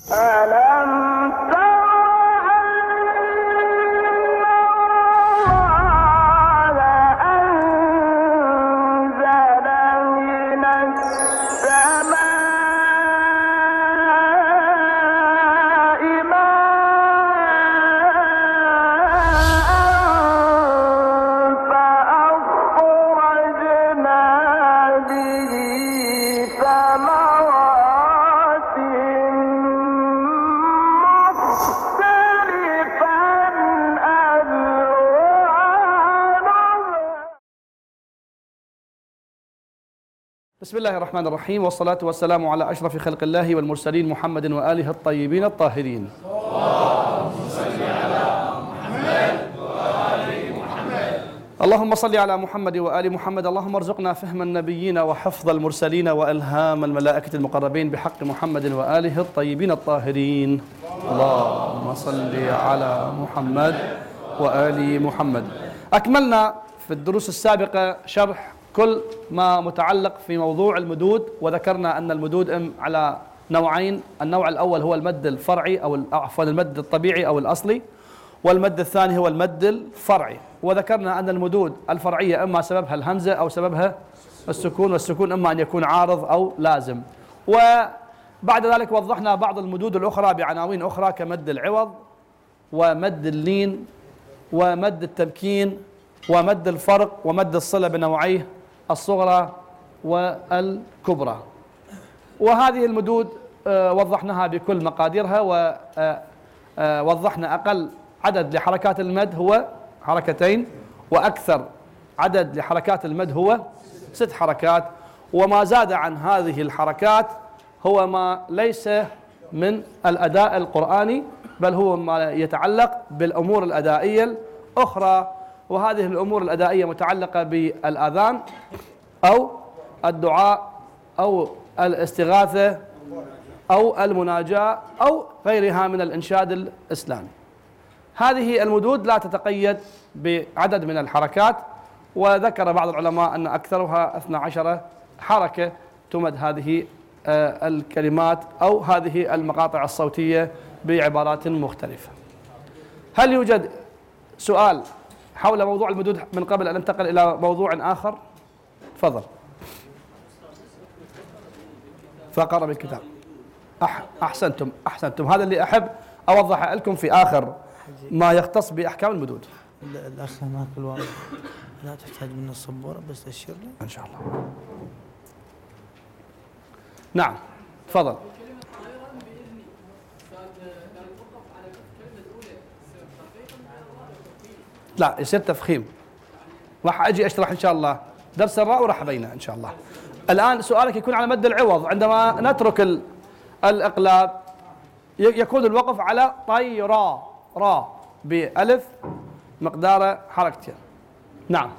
بسم الله الرحمن الرحيم، والصلاة والسلام على أشرف خلق الله والمرسلين محمد وآله الطيبين الطاهرين. اللهم صل على محمد وآل محمد. اللهم ارزقنا فهم النبيين وحفظ المرسلين وإلهام الملائكة المقربين بحق محمد وآله الطيبين الطاهرين. اللهم صل على محمد وآل محمد. أكملنا في الدروس السابقة شرح كل ما متعلق في موضوع المدود، وذكرنا أن المدود على نوعين. النوع الأول هو المد الفرعي أو عفوا المد الطبيعي أو الأصلي، والمد الثاني هو المد الفرعي. وذكرنا أن المدود الفرعية إما سببها الهمزة أو سببها السكون، والسكون إما أن يكون عارض أو لازم. وبعد ذلك وضحنا بعض المدود الأخرى بعناوين أخرى كمد العوض ومد اللين ومد التمكين ومد الفرق ومد الصلة بنوعيه الصغرى والكبرى. وهذه المدود وضحناها بكل مقاديرها، ووضحنا أقل عدد لحركات المد هو حركتين، وأكثر عدد لحركات المد هو 6 حركات، وما زاد عن هذه الحركات هو ما ليس من الأداء القرآني، بل هو ما يتعلق بالأمور الأدائية الأخرى. وهذه الأمور الأدائية متعلقة بالآذان أو الدعاء أو الاستغاثة أو المناجاة أو غيرها من الإنشاد الإسلامي. هذه المدود لا تتقيد بعدد من الحركات، وذكر بعض العلماء أن أكثرها 12 حركة تمد هذه الكلمات أو هذه المقاطع الصوتية بعبارات مختلفة. هل يوجد سؤال حول موضوع المدود من قبل أن ننتقل إلى موضوع آخر؟ تفضل. فقرأ بالكتاب. أحسنتم. هذا اللي أحب أوضح لكم في آخر ما يختص بأحكام المدود. الأخ هناك الواضح لا تحتاج من الصبورة بس تشير له إن شاء الله. نعم تفضل. لا يصير تفخيم. راح أجي أشرح إن شاء الله درس الراء وراح أبينه إن شاء الله. الآن سؤالك يكون على مد العوض. عندما نترك الإقلاب يكون الوقف على طيرا را بألف مقدار حركتين. نعم.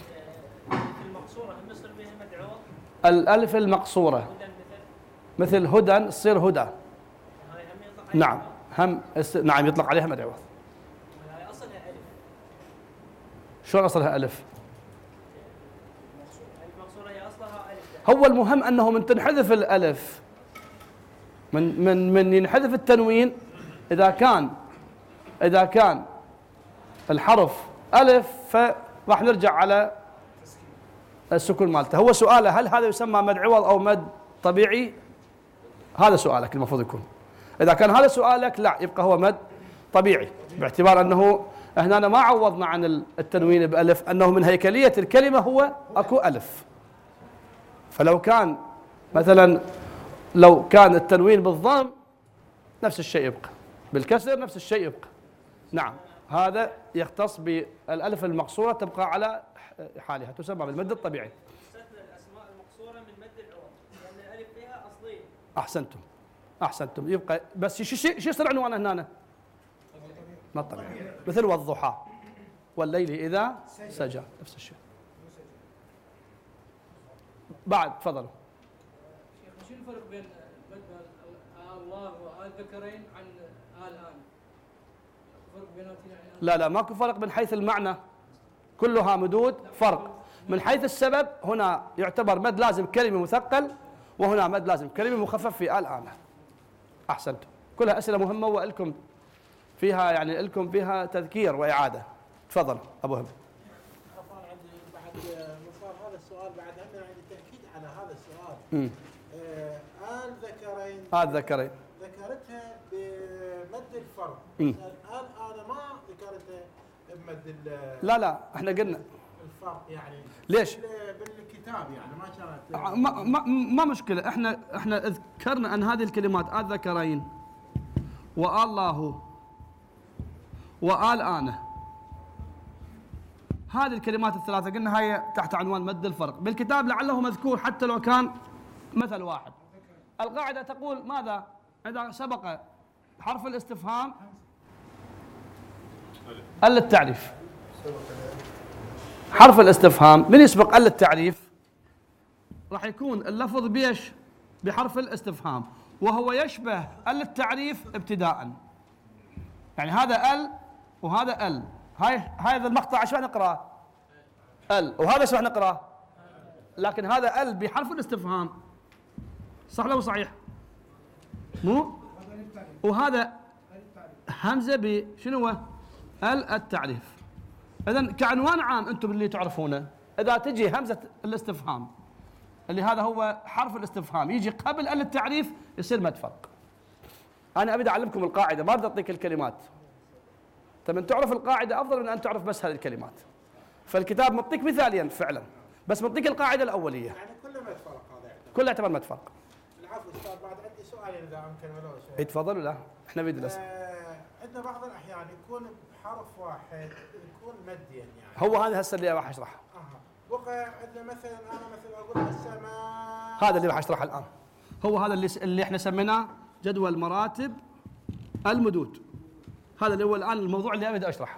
الألف المقصورة مثل هدى تصير هدى. نعم نعم يطلق عليها مد عوض. شلون أصلها ألف؟ هو المهم أنه من تنحذف الألف من ينحذف التنوين إذا كان الحرف ألف فراح نرجع على السكون مالته. هو سؤاله هل هذا يسمى مد عوض أو مد طبيعي؟ هذا سؤالك المفروض يكون. إذا كان هذا سؤالك لا يبقى هو مد طبيعي، باعتبار أنه هنا ما عوضنا عن التنوين بألف، أنه من هيكلية الكلمة هو أكو ألف. فلو كان مثلا لو كان التنوين بالضم نفس الشيء يبقى، بالكسر نفس الشيء يبقى. نعم هذا يختص بالألف المقصورة تبقى على حالها، تسمى بالمد الطبيعي. الأسماء المقصورة من مد العوض لأن الألف فيها أصلية. أحسنتم. يبقى بس شو يصير عنوانه هنا؟ مد طبيعي، مثل والضحى والليل إذا سجى، نفس الشيء. بعد تفضلوا. شيخ شو الفرق بين الله وآل ذكرين عن آل آن؟ فرق بيناتهم يعني؟ لا ماكو فرق من حيث المعنى، كلها مدود. فرق من حيث السبب، هنا يعتبر مد لازم كلمة مثقل، وهنا مد لازم كلمة مخفف في آل آن. أحسنتم. كلها أسئلة مهمة ولكم فيها يعني لكم فيها تذكير وإعادة. تفضل أبو هب. عفوا عندي بعد مصار هذا السؤال بعد هم عندي تأكيد على هذا السؤال. آل ذكرين. آل ذكرين. ذكرتها بمد الفرق. الآن أنا ما ذكرتها بمد لا احنا قلنا الفرق يعني. ليش؟ بالكتاب يعني ما كانت. ما مشكلة. احنا ذكرنا أن هذه الكلمات آل ذكرين وآل الله وآل آنه، هذه الكلمات الثلاثة قلنا هي تحت عنوان مد الفرق. بالكتاب لعله مذكور حتى لو كان مثل واحد. القاعدة تقول ماذا؟ إذا سبق حرف الاستفهام ال التعريف. حرف الاستفهام من يسبق ال التعريف راح يكون اللفظ بيش؟ بحرف الاستفهام، وهو يشبه ال التعريف ابتداء. يعني هذا ال وهذا ال، هذا المقطع ايش راح نقراه؟ ال، وهذا ايش راح نقراه؟ لكن هذا ال بحرف الاستفهام، صح ولا مو صحيح؟ مو؟ وهذا همزه بشنو هو؟ ال التعريف. اذا كعنوان عام انتم اللي تعرفونه، اذا تجي همزه الاستفهام اللي هذا هو حرف الاستفهام يجي قبل ال التعريف يصير مد فرق. انا ابي اعلمكم القاعده، ما بدي اعطيك الكلمات. طيب ان تعرف القاعده افضل من ان تعرف بس هذه الكلمات. فالكتاب معطيك مثاليا فعلا، بس معطيك القاعده الاوليه. يعني كله مد فرق هذا يعني. كلها يعتبر مد فرق. العفو استاذ، بعد عندي سؤال اذا امكن ولو شيء. اي تفضل. ولا احنا بدنا عندنا بعض الاحيان يكون بحرف واحد يكون مديا يعني. هو هذا هسه اللي راح اشرحه. بقى عندنا مثلا انا مثلا اقول السماء، هذا اللي راح اشرحه الان. هو هذا اللي احنا سميناه جدول مراتب المدود. هذا اللي هو الان الموضوع اللي ابي اشرحه.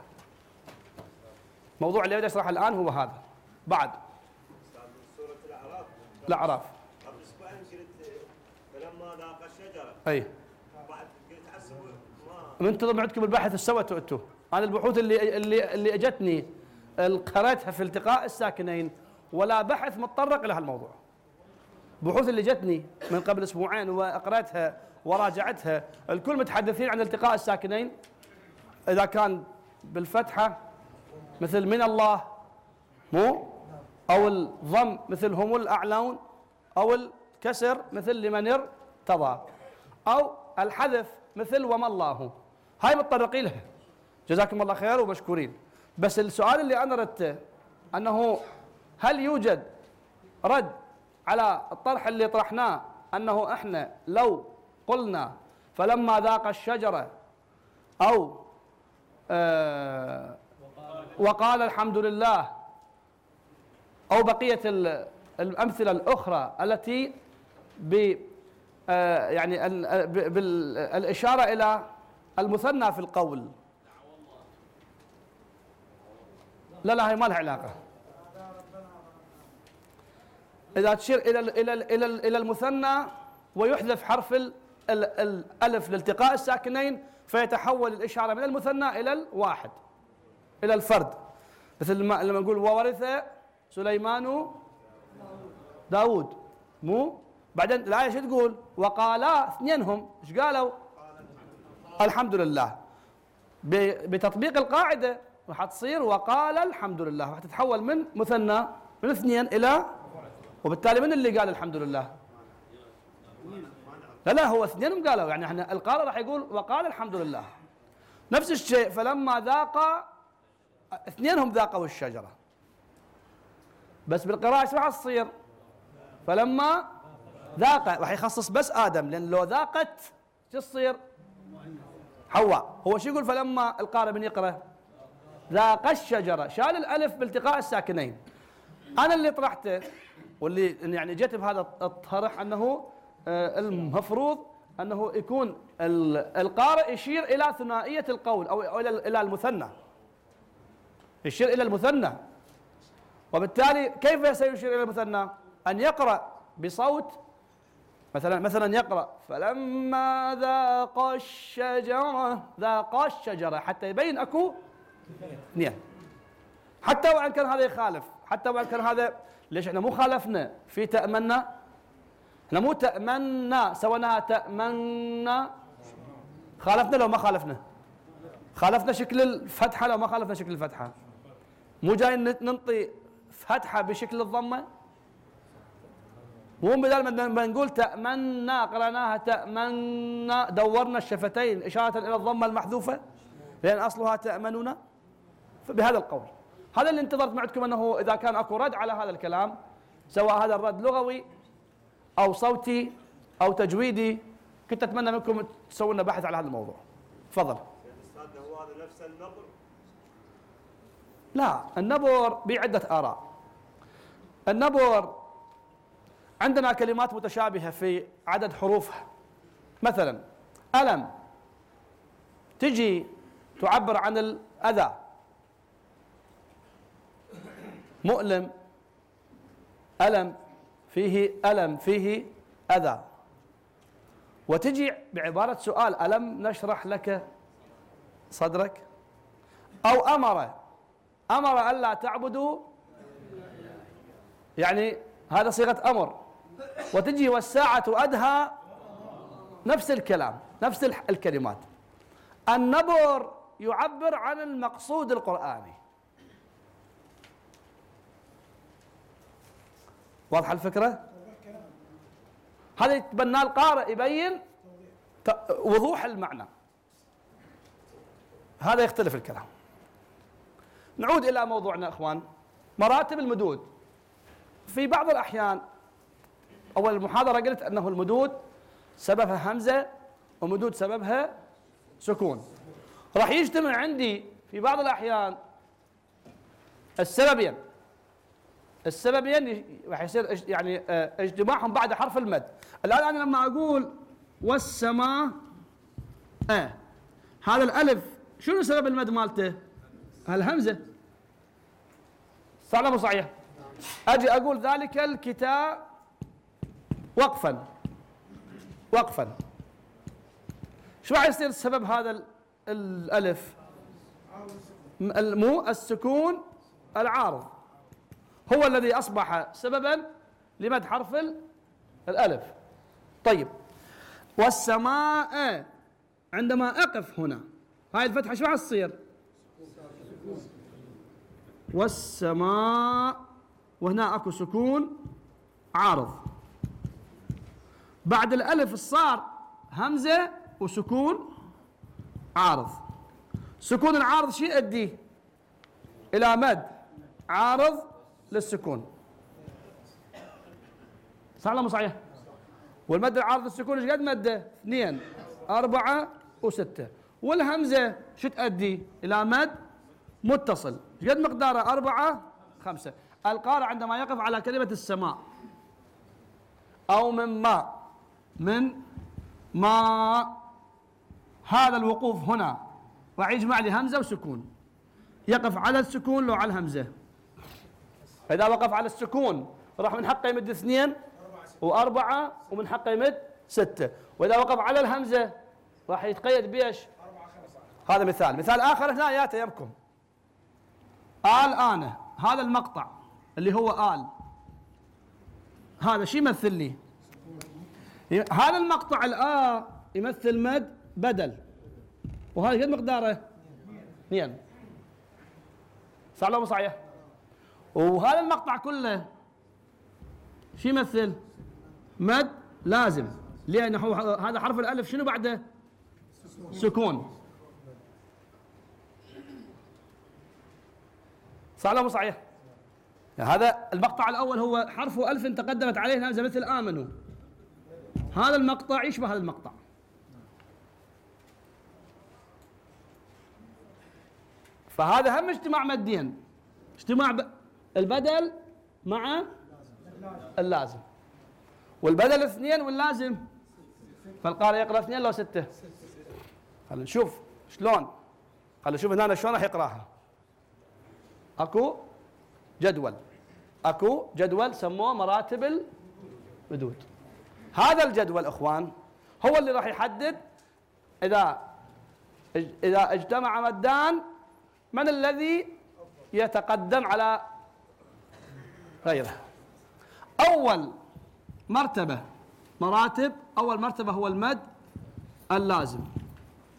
الموضوع اللي ابي اشرحه الان هو هذا. بعد سورة الأعراف. الأعراف. قبل أسبوعين قلت فلما ذاق الشجرة. اي. بعد قلت حسب منتظم عندكم البحث ايش سويتوا انتم؟ انا البحوث اللي اجتني قريتها في التقاء الساكنين ولا بحث متطرق الى هالموضوع. البحوث اللي جتني من قبل اسبوعين وقرأتها وراجعتها، الكل متحدثين عن التقاء الساكنين. اذا كان بالفتحه مثل من الله، مو؟ او الضم مثل هم الاعلون، او الكسر مثل لمن ارتضى، او الحذف مثل وما الله. هاي متطرقين لها، جزاكم الله خير ومشكورين. بس السؤال اللي انا ردته انه هل يوجد رد على الطرح اللي طرحناه انه احنا لو قلنا فلما ذاق الشجره او وقال الحمد لله او بقيه الامثله الاخرى التي يعني بالاشاره الى المثنى في القول. لا هي ما لها علاقه. اذا تشير الى المثنى ويحذف حرف الالف لالتقاء الساكنين فيتحول الاشاره من المثنى الى الواحد، الى الفرد. مثل ما لما نقول وورث سليمان داود، مو؟ بعدين الايه شو تقول؟ وقالا اثنينهم، ايش قالوا؟ الحمد لله. بتطبيق القاعده راح تصير وقال الحمد لله، راح تتحول من مثنى من اثنين الى، وبالتالي من اللي قال الحمد لله؟ لا هو اثنينهم قالوا، يعني احنا القارئ راح يقول وقال الحمد لله. نفس الشيء فلما ذاق، اثنينهم ذاقوا الشجره. بس بالقراءه ايش راح تصير؟ فلما ذاق راح يخصص بس ادم، لان لو ذاقت شو تصير؟ حواء. هو شو يقول فلما القارئ من يقرا؟ ذاق الشجره، شال الالف بالتقاء الساكنين. انا اللي طرحته واللي يعني جيت بهذا الطرح انه المفروض انه يكون القارئ يشير الى ثنائيه القول او الى المثنى، يشير الى المثنى. وبالتالي كيف سيشير الى المثنى؟ ان يقرا بصوت، مثلا يقرا فلما ذاق الشجره حتى يبين اكو اثنين، حتى وان كان هذا يخالف، حتى وان كان هذا. ليش احنا مو خالفنا في تأمنا؟ احنا مو تأمنا سويناها تأمنا، خالفنا لو ما خالفنا؟ خالفنا شكل الفتحة لو ما خالفنا شكل الفتحة؟ مو جاي ننطي فتحة بشكل الضمة؟ مو بدل ما نقول تأمنا قرأناها تأمنا دورنا الشفتين إشارة إلى الضمة المحذوفة لأن أصلها تأمنون. فبهذا القول هذا اللي انتظرت معكم أنه إذا كان أكو رد على هذا الكلام سواء هذا الرد لغوي أو صوتي أو تجويدي كنت أتمنى منكم تسووا لنا بحث على هذا الموضوع. تفضل. أستاذ هو هذا نفس النبر؟ لا، النبر بعدة آراء. النبر عندنا كلمات متشابهة في عدد حروفها، مثلا ألم تجي تعبر عن الأذى، مؤلم ألم فيه أذى، وتجي بعبارة سؤال ألم نشرح لك صدرك، أو أمر ألا تعبدوا، يعني هذا صيغة أمر، وتجي والساعة أدهى، نفس الكلام نفس الكلمات. النبر يعبر عن المقصود القرآني. واضحة الفكرة؟ هذا يتبنى القارئ يبين وضوح المعنى، هذا يختلف الكلام. نعود إلى موضوعنا إخوان. مراتب المدود في بعض الأحيان، أول المحاضرة قلت أنه المدود سببها همزة ومدود سببها سكون. راح يجتمع عندي في بعض الأحيان السببين راح يصير يعني اجتماعهم بعد حرف المد. الآن أنا لما أقول والسماء هذا الألف شنو سبب المد مالته؟ الهمزة، صح ولا مو صحيح؟ أجي أقول ذلك الكتاب وقفا، شو راح يصير سبب هذا الألف؟ مو السكون العارض هو الذي أصبح سببا لمد حرف الألف. طيب، والسماء عندما أقف هنا هاي الفتحة شو راح تصير؟ والسماء، وهنا اكو سكون عارض، بعد الألف صار همزة وسكون عارض. سكون العارض شو يؤدي؟ إلى مد عارض للسكون، صح ولا مو صحيح؟ والمد العارض للسكون ايش قد مده؟ 2 4 و6. والهمزة شو تؤدي؟ إلى مد متصل، ايش قد مقداره؟ 4 5. القارئ عندما يقف على كلمة السماء أو من ماء هذا الوقوف هنا راح يجمع لي همزة وسكون، يقف على السكون لو على الهمزة. إذا وقف على السكون راح من حقه يمد 2 و4 ومن حقه يمد 6، وإذا وقف على الهمزة راح يتقيد بإيش؟ هذا مثال آخر هنا ياتي يمكم. أنا هذا المقطع اللي هو هذا شو يمثل لي؟ هذا المقطع يمثل مد بدل، وهذا قد مقداره 2، صح ولا مو صحيح؟ وهذا المقطع كله شو يمثل؟ مد لازم، لأنه هذا حرف الألف شنو بعده؟ سكون، صح ولا مو صحيح؟ يعني هذا المقطع الأول هو حرف ألف تقدمت عليه الهمزة مثل آمنوا، هذا المقطع يشبه هذا المقطع. فهذا هم اجتماع مدين، اجتماع البدل مع اللازم، والبدل 2 واللازم، فالقارئ يقرأ 2 لو 6. خلينا نشوف شلون، خلينا نشوف هنا شلون راح يقراها. اكو جدول سموه مراتب المدود. هذا الجدول اخوان هو اللي راح يحدد اذا اجتمع مدان من الذي يتقدم على غيره. اول مرتبه هو المد اللازم،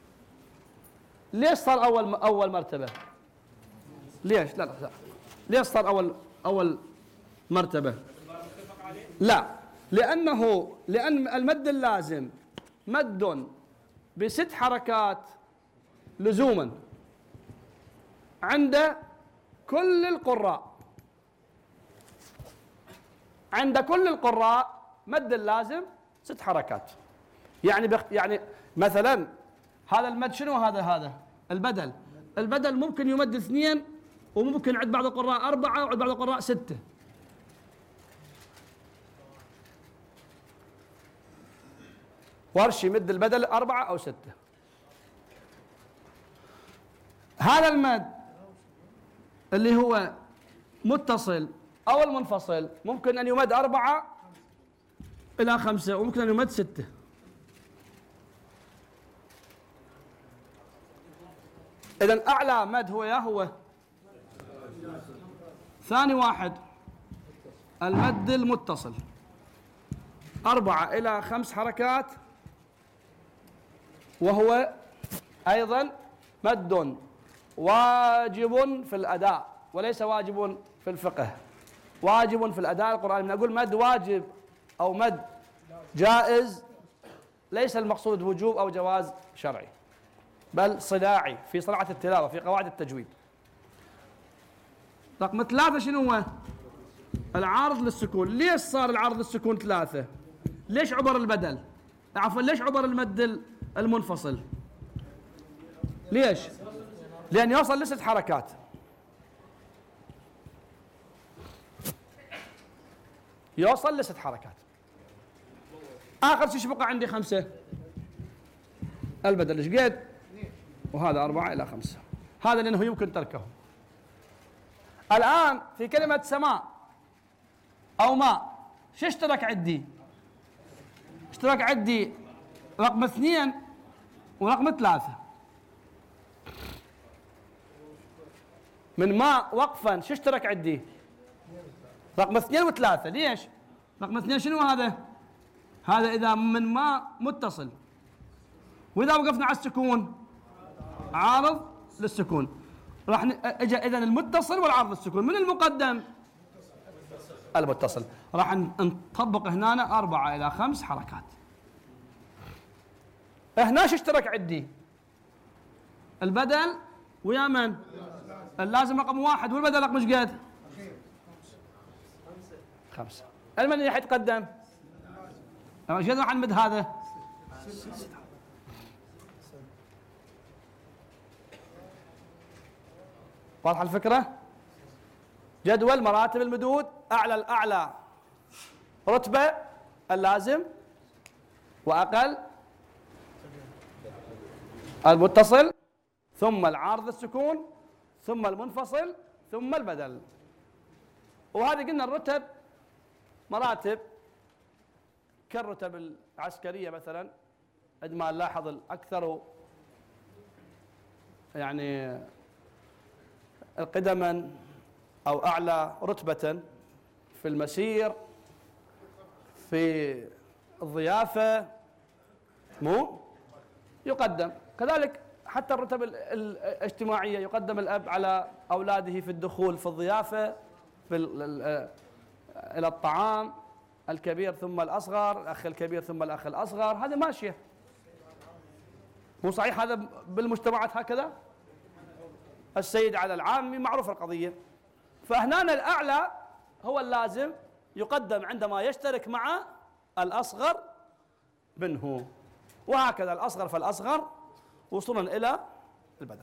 ليش صار أول مرتبة؟ ليش؟ لا ليش صار أول مرتبة؟ لا، لأن المد اللازم مد ب6 حركات لزوما عند كل القراء. عند كل القراء مد اللازم 6 حركات. يعني مثلا هذا المد شنو؟ هذا البدل ممكن يمد 2 وممكن عند بعض القراء 4 وعند بعض القراء 6. ورش يمد البدل 4 أو 6. هذا المد اللي هو متصل أو المنفصل ممكن أن يمد 4 إلى 5 وممكن أن يمد 6. إذن أعلى مد هو ثاني واحد المد المتصل 4 إلى 5 حركات، وهو أيضا مد واجب في الأداء وليس واجب في الفقه. واجب في الأداء القرآني. نقول مد واجب أو مد جائز ليس المقصود وجوب أو جواز شرعي، بل صناعي في صناعة التلاوة في قواعد التجويد. رقم 3 شنو هو؟ العارض للسكون. ليش صار العارض للسكون 3؟ ليش عبر البدل؟ عفوا ليش عبر المد المنفصل؟ ليش؟ لأن يوصل ل6 حركات. يوصل ل6 حركات. آخر شيء بقى عندي 5 البدل ايش قد؟ وهذا 4 إلى 5. هذا لأنه يمكن تركه. الآن في كلمة سماء أو ماء شو اشترك عندي؟ اشترك عندي رقم 2 ورقم 3. من ماء وقفا شو اشترك عندي؟ رقم 2 و3. ليش؟ رقم 2 شنو هذا؟ هذا إذا من ماء متصل، وإذا وقفنا على السكون عارض للسكون. راح اجى إذن المتصل والعارض للسكون. من المقدم؟ المتصل. راح نطبق هنا 4 إلى 5 حركات. هنا شو اشترك عندي؟ البدل ويا من؟ اللازم رقم 1 والبدل رقم ايش قد؟ 5. المن اللي حيتقدم؟ ايش راح نمد هذا؟ واضحة الفكرة؟ جدول مراتب المدود. أعلى رتبة اللازم، وأقل المتصل، ثم العارض السكون، ثم المنفصل، ثم البدل. وهذه قلنا الرتب مراتب كالرتب العسكرية مثلا. عندما نلاحظ الأكثر يعني قدما أو أعلى رتبة في المسير، في الضيافة، مو يقدم. كذلك حتى الرتب الاجتماعية يقدم الأب على أولاده في الدخول في الضيافة، في إلى الطعام، الكبير ثم الأصغر، الأخ الكبير ثم الأخ الأصغر. هذا ماشية، مو صحيح؟ هذا بالمجتمعات هكذا. السيد على العامي، معروف القضية. فهنا الأعلى هو اللازم يقدم عندما يشترك مع الأصغر منه، وهكذا الأصغر فالأصغر وصولا إلى البدل.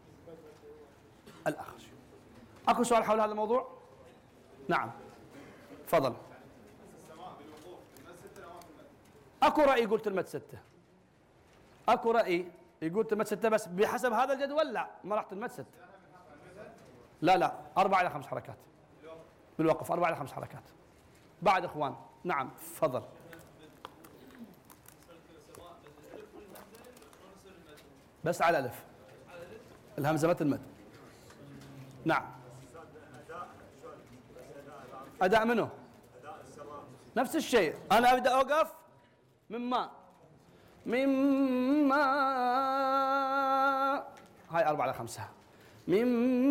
الآخر أكو سؤال حول هذا الموضوع؟ نعم تفضل. أكو رأي يقول تلمت 6. أكو رأي يقول تلمت 6 بس بحسب هذا الجدول لا، ما راح تلمت 6. لا 4 إلى 5 حركات بالوقف. 4 إلى 5 حركات. بعد إخوان. نعم تفضل. بس على الألف، الهمزة متى المد. نعم. أداء منه نفس الشيء. أنا أبدأ أوقف مما هاي 4 على 5. من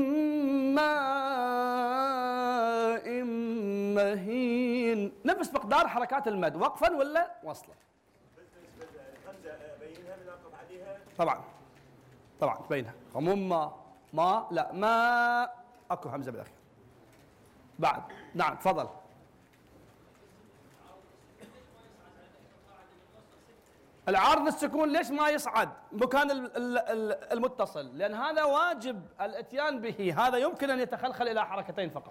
ماء مهين، نفس مقدار حركات المد وقفا ولا وصلا. بالنسبه للهمزه ابينها من اقف عليها. طبعا تبينها. عموم ما لا ما اكو همزه بالاخير. بعد نعم تفضل. العارض السكون ليش ما يصعد مكان المتصل؟ لأن هذا واجب الاتيان به، هذا يمكن أن يتخلخل إلى حركتين فقط،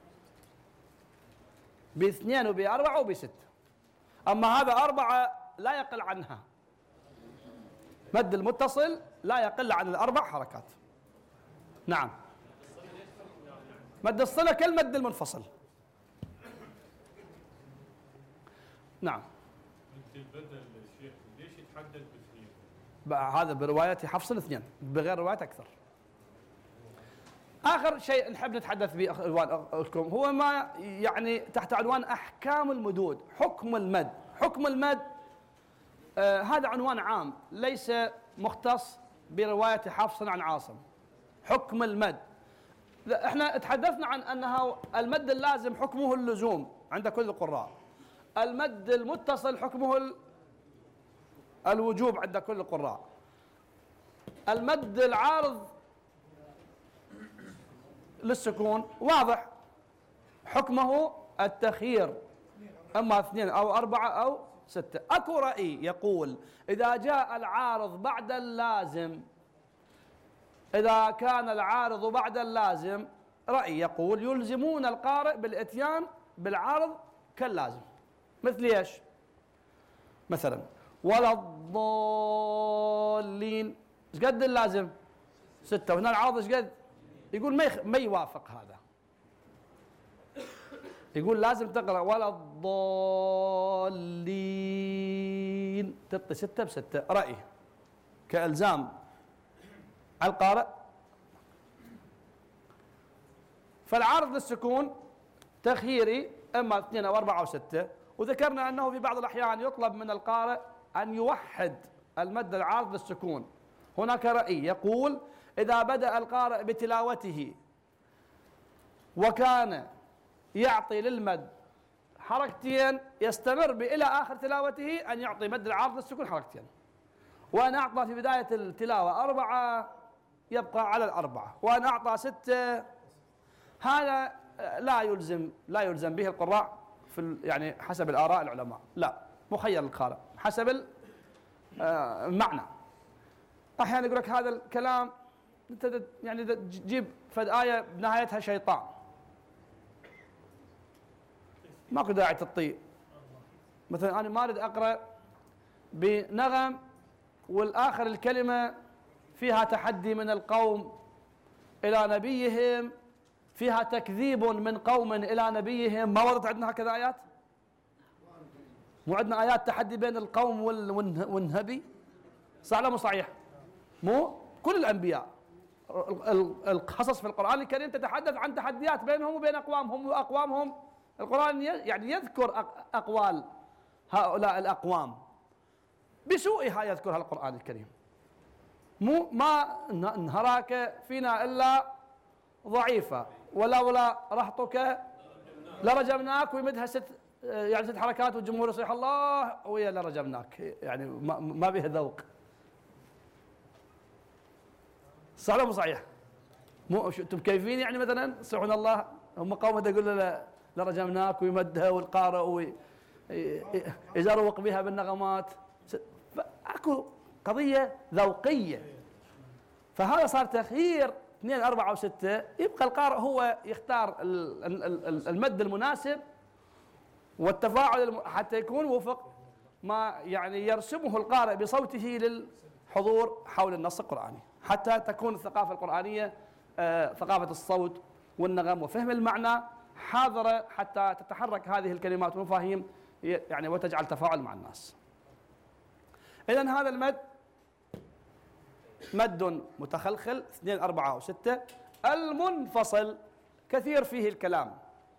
باثنين وبأربعة وبستة. أما هذا 4 لا يقل عنها، مد المتصل لا يقل عن ال4 حركات. نعم، مد الصلة كالمد المنفصل. نعم. البدل الشيخ ليش يتحدد باثنين؟ هذا برواية حفص 2، بغير روايات أكثر. آخر شيء نحب نتحدث به أخوانكم هو ما يعني تحت عنوان أحكام المدود. حكم المد. حكم المد هذا عنوان عام ليس مختص برواية حفص عن عاصم. حكم المد، احنا تحدثنا عن أنه المد اللازم حكمه اللزوم عند كل القراء، المد المتصل حكمه الوجوب عند كل القراء، المد العارض للسكون واضح حكمه التخيير، اما 2 أو 4 أو 6. اكو رأي يقول اذا جاء العارض بعد اللازم، اذا كان العارض بعد اللازم، رأي يقول يلزمون القارئ بالاتيان بالعارض كاللازم. مثل ايش؟ مثلا ولا الضالين، ايش قد اللازم؟ 6، وهنا العارض ايش قد؟ يقول ما يوافق هذا، يقول لازم تقرأ ولا الضالين تعطي 6 ب6. رأي كإلزام على القارئ. فالعارض للسكون تخييري، اما 2 أو 4 أو 6. وذكرنا أنه في بعض الأحيان يطلب من القارئ أن يوحد المد العارض للسكون. هناك رأي يقول إذا بدأ القارئ بتلاوته وكان يعطي للمد حركتين، يستمر إلى آخر تلاوته أن يعطي مد العارض للسكون حركتين، وأن أعطى في بداية التلاوة 4 يبقى على 4، وأن أعطى 6. هذا لا يلزم به القراء في يعني حسب الآراء العلماء، لا، مخير القارئ حسب المعنى. أحيانا يقول لك هذا الكلام أنت يعني تجيب فد آية بنهايتها شيطان، ماكو داعي تطيء. مثلا أنا ما أريد أقرأ بنغم والآخر الكلمة فيها تحدي من القوم إلى نبيهم، فيها تكذيب من قوم إلى نبيهم. ما وردت عندنا هكذا آيات؟ مو عندنا آيات تحدي بين القوم والنبي؟ صح ولا مو صحيح؟ مو كل الأنبياء القصص في القرآن الكريم تتحدث عن تحديات بينهم وبين أقوامهم، وأقوامهم القرآن يعني يذكر أقوال هؤلاء الأقوام بسوءها يذكرها القرآن الكريم. مو ما نهراك فينا إلا ضعيفة، ولولا رهطك لرجمناك، ويمدها 6 حركات والجمهور يصيح الله ويا لرجمناك، يعني ما به ذوق. صح ولا مو صحيح؟ مو انتم كيفين يعني مثلا سبحان الله هم قوم تقول له لرجمناك ويمدها والقارئ ويزروق بها بالنغمات. فاكو قضية ذوقية، فهذا صار تخيير 2 4 و6. يبقى القارئ هو يختار المد المناسب والتفاعل حتى يكون وفق ما يعني يرسمه القارئ بصوته للحضور حول النص القرآني، حتى تكون الثقافة القرآنية ثقافة الصوت والنغم وفهم المعنى حاضرة، حتى تتحرك هذه الكلمات والمفاهيم يعني وتجعل تفاعل مع الناس. إذن هذا المد مد متخلخل 2 4 و6. المنفصل كثير فيه الكلام،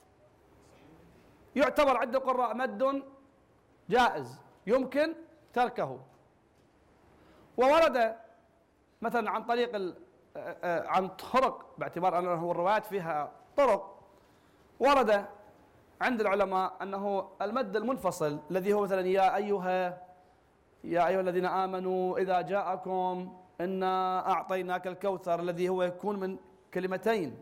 يعتبر عند القراء مد جائز يمكن تركه، وورد مثلا عن طريق عن طرق، باعتبار أنه الروايات فيها طرق، ورد عند العلماء أنه المد المنفصل الذي هو مثلا يا أيها الذين آمنوا إذا جاءكم إنا أعطيناك الكوثر، الذي هو يكون من كلمتين،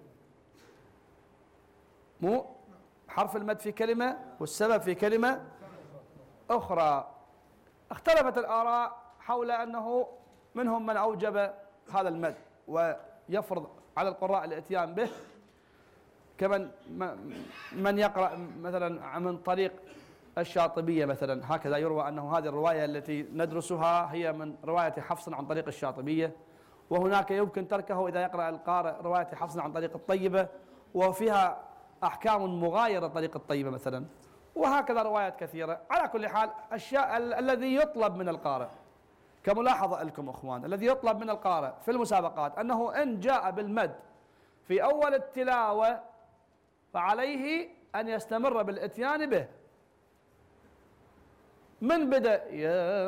مو حرف المد في كلمة والسبب في كلمة أخرى. اختلفت الآراء حول أنه منهم من أوجب هذا المد ويفرض على القراء الاتيان به، كمن من يقرأ مثلا من طريق الشاطبية مثلا، هكذا يروى أنه هذه الرواية التي ندرسها هي من رواية حفص عن طريق الشاطبية، وهناك يمكن تركه إذا يقرأ القارئ رواية حفص عن طريق الطيبة وفيها أحكام مغايرة طريق الطيبة مثلا، وهكذا روايات كثيرة. على كل حال الذي يطلب من القارئ كملاحظة لكم أخوان، الذي يطلب من القارئ في المسابقات أنه إن جاء بالمد في أول التلاوة فعليه أن يستمر بالإتيان به من بدأ يا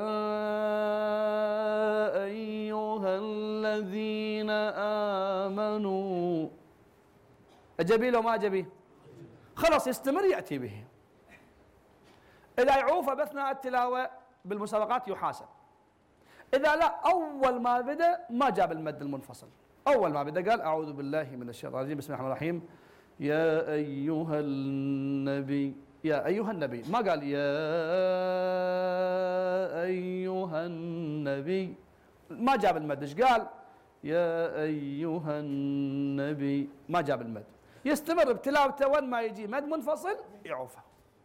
أيها الذين آمنوا، أجبي له ما أجبي خلاص يستمر يأتي به. إذا يعوف بأثناء التلاوة بالمسابقات يحاسب، إذا لا أول ما بدأ ما جاب المد المنفصل، أول ما بدأ قال أعوذ بالله من الشيطان الرجيم بسم الله الرحمن الرحيم يا أيها النبي، يا أيها النبي، ما قال يا أيها النبي، ما جاب المد. إيش قال؟ يا أيها النبي، ما جاب المد. يستمر بتلاوته وين ما يجي مد منفصل يعوفه.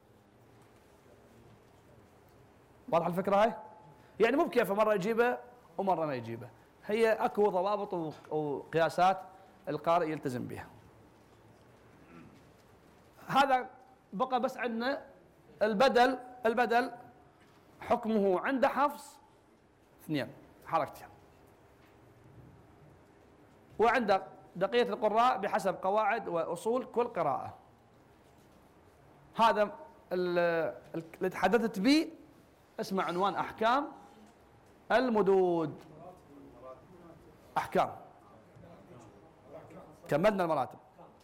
واضح الفكرة هاي؟ يعني مو بكيفه مرة يجيبه ومرة ما يجيبه، هي أكو ضوابط وقياسات القارئ يلتزم بها. هذا بقى بس عندنا البدل حكمه عند حفص اثنين حركتين، وعند بقية القراء بحسب قواعد وأصول كل قراءة. هذا اللي تحدثت به اسمه عنوان أحكام المدود. أحكام كملنا المراتب،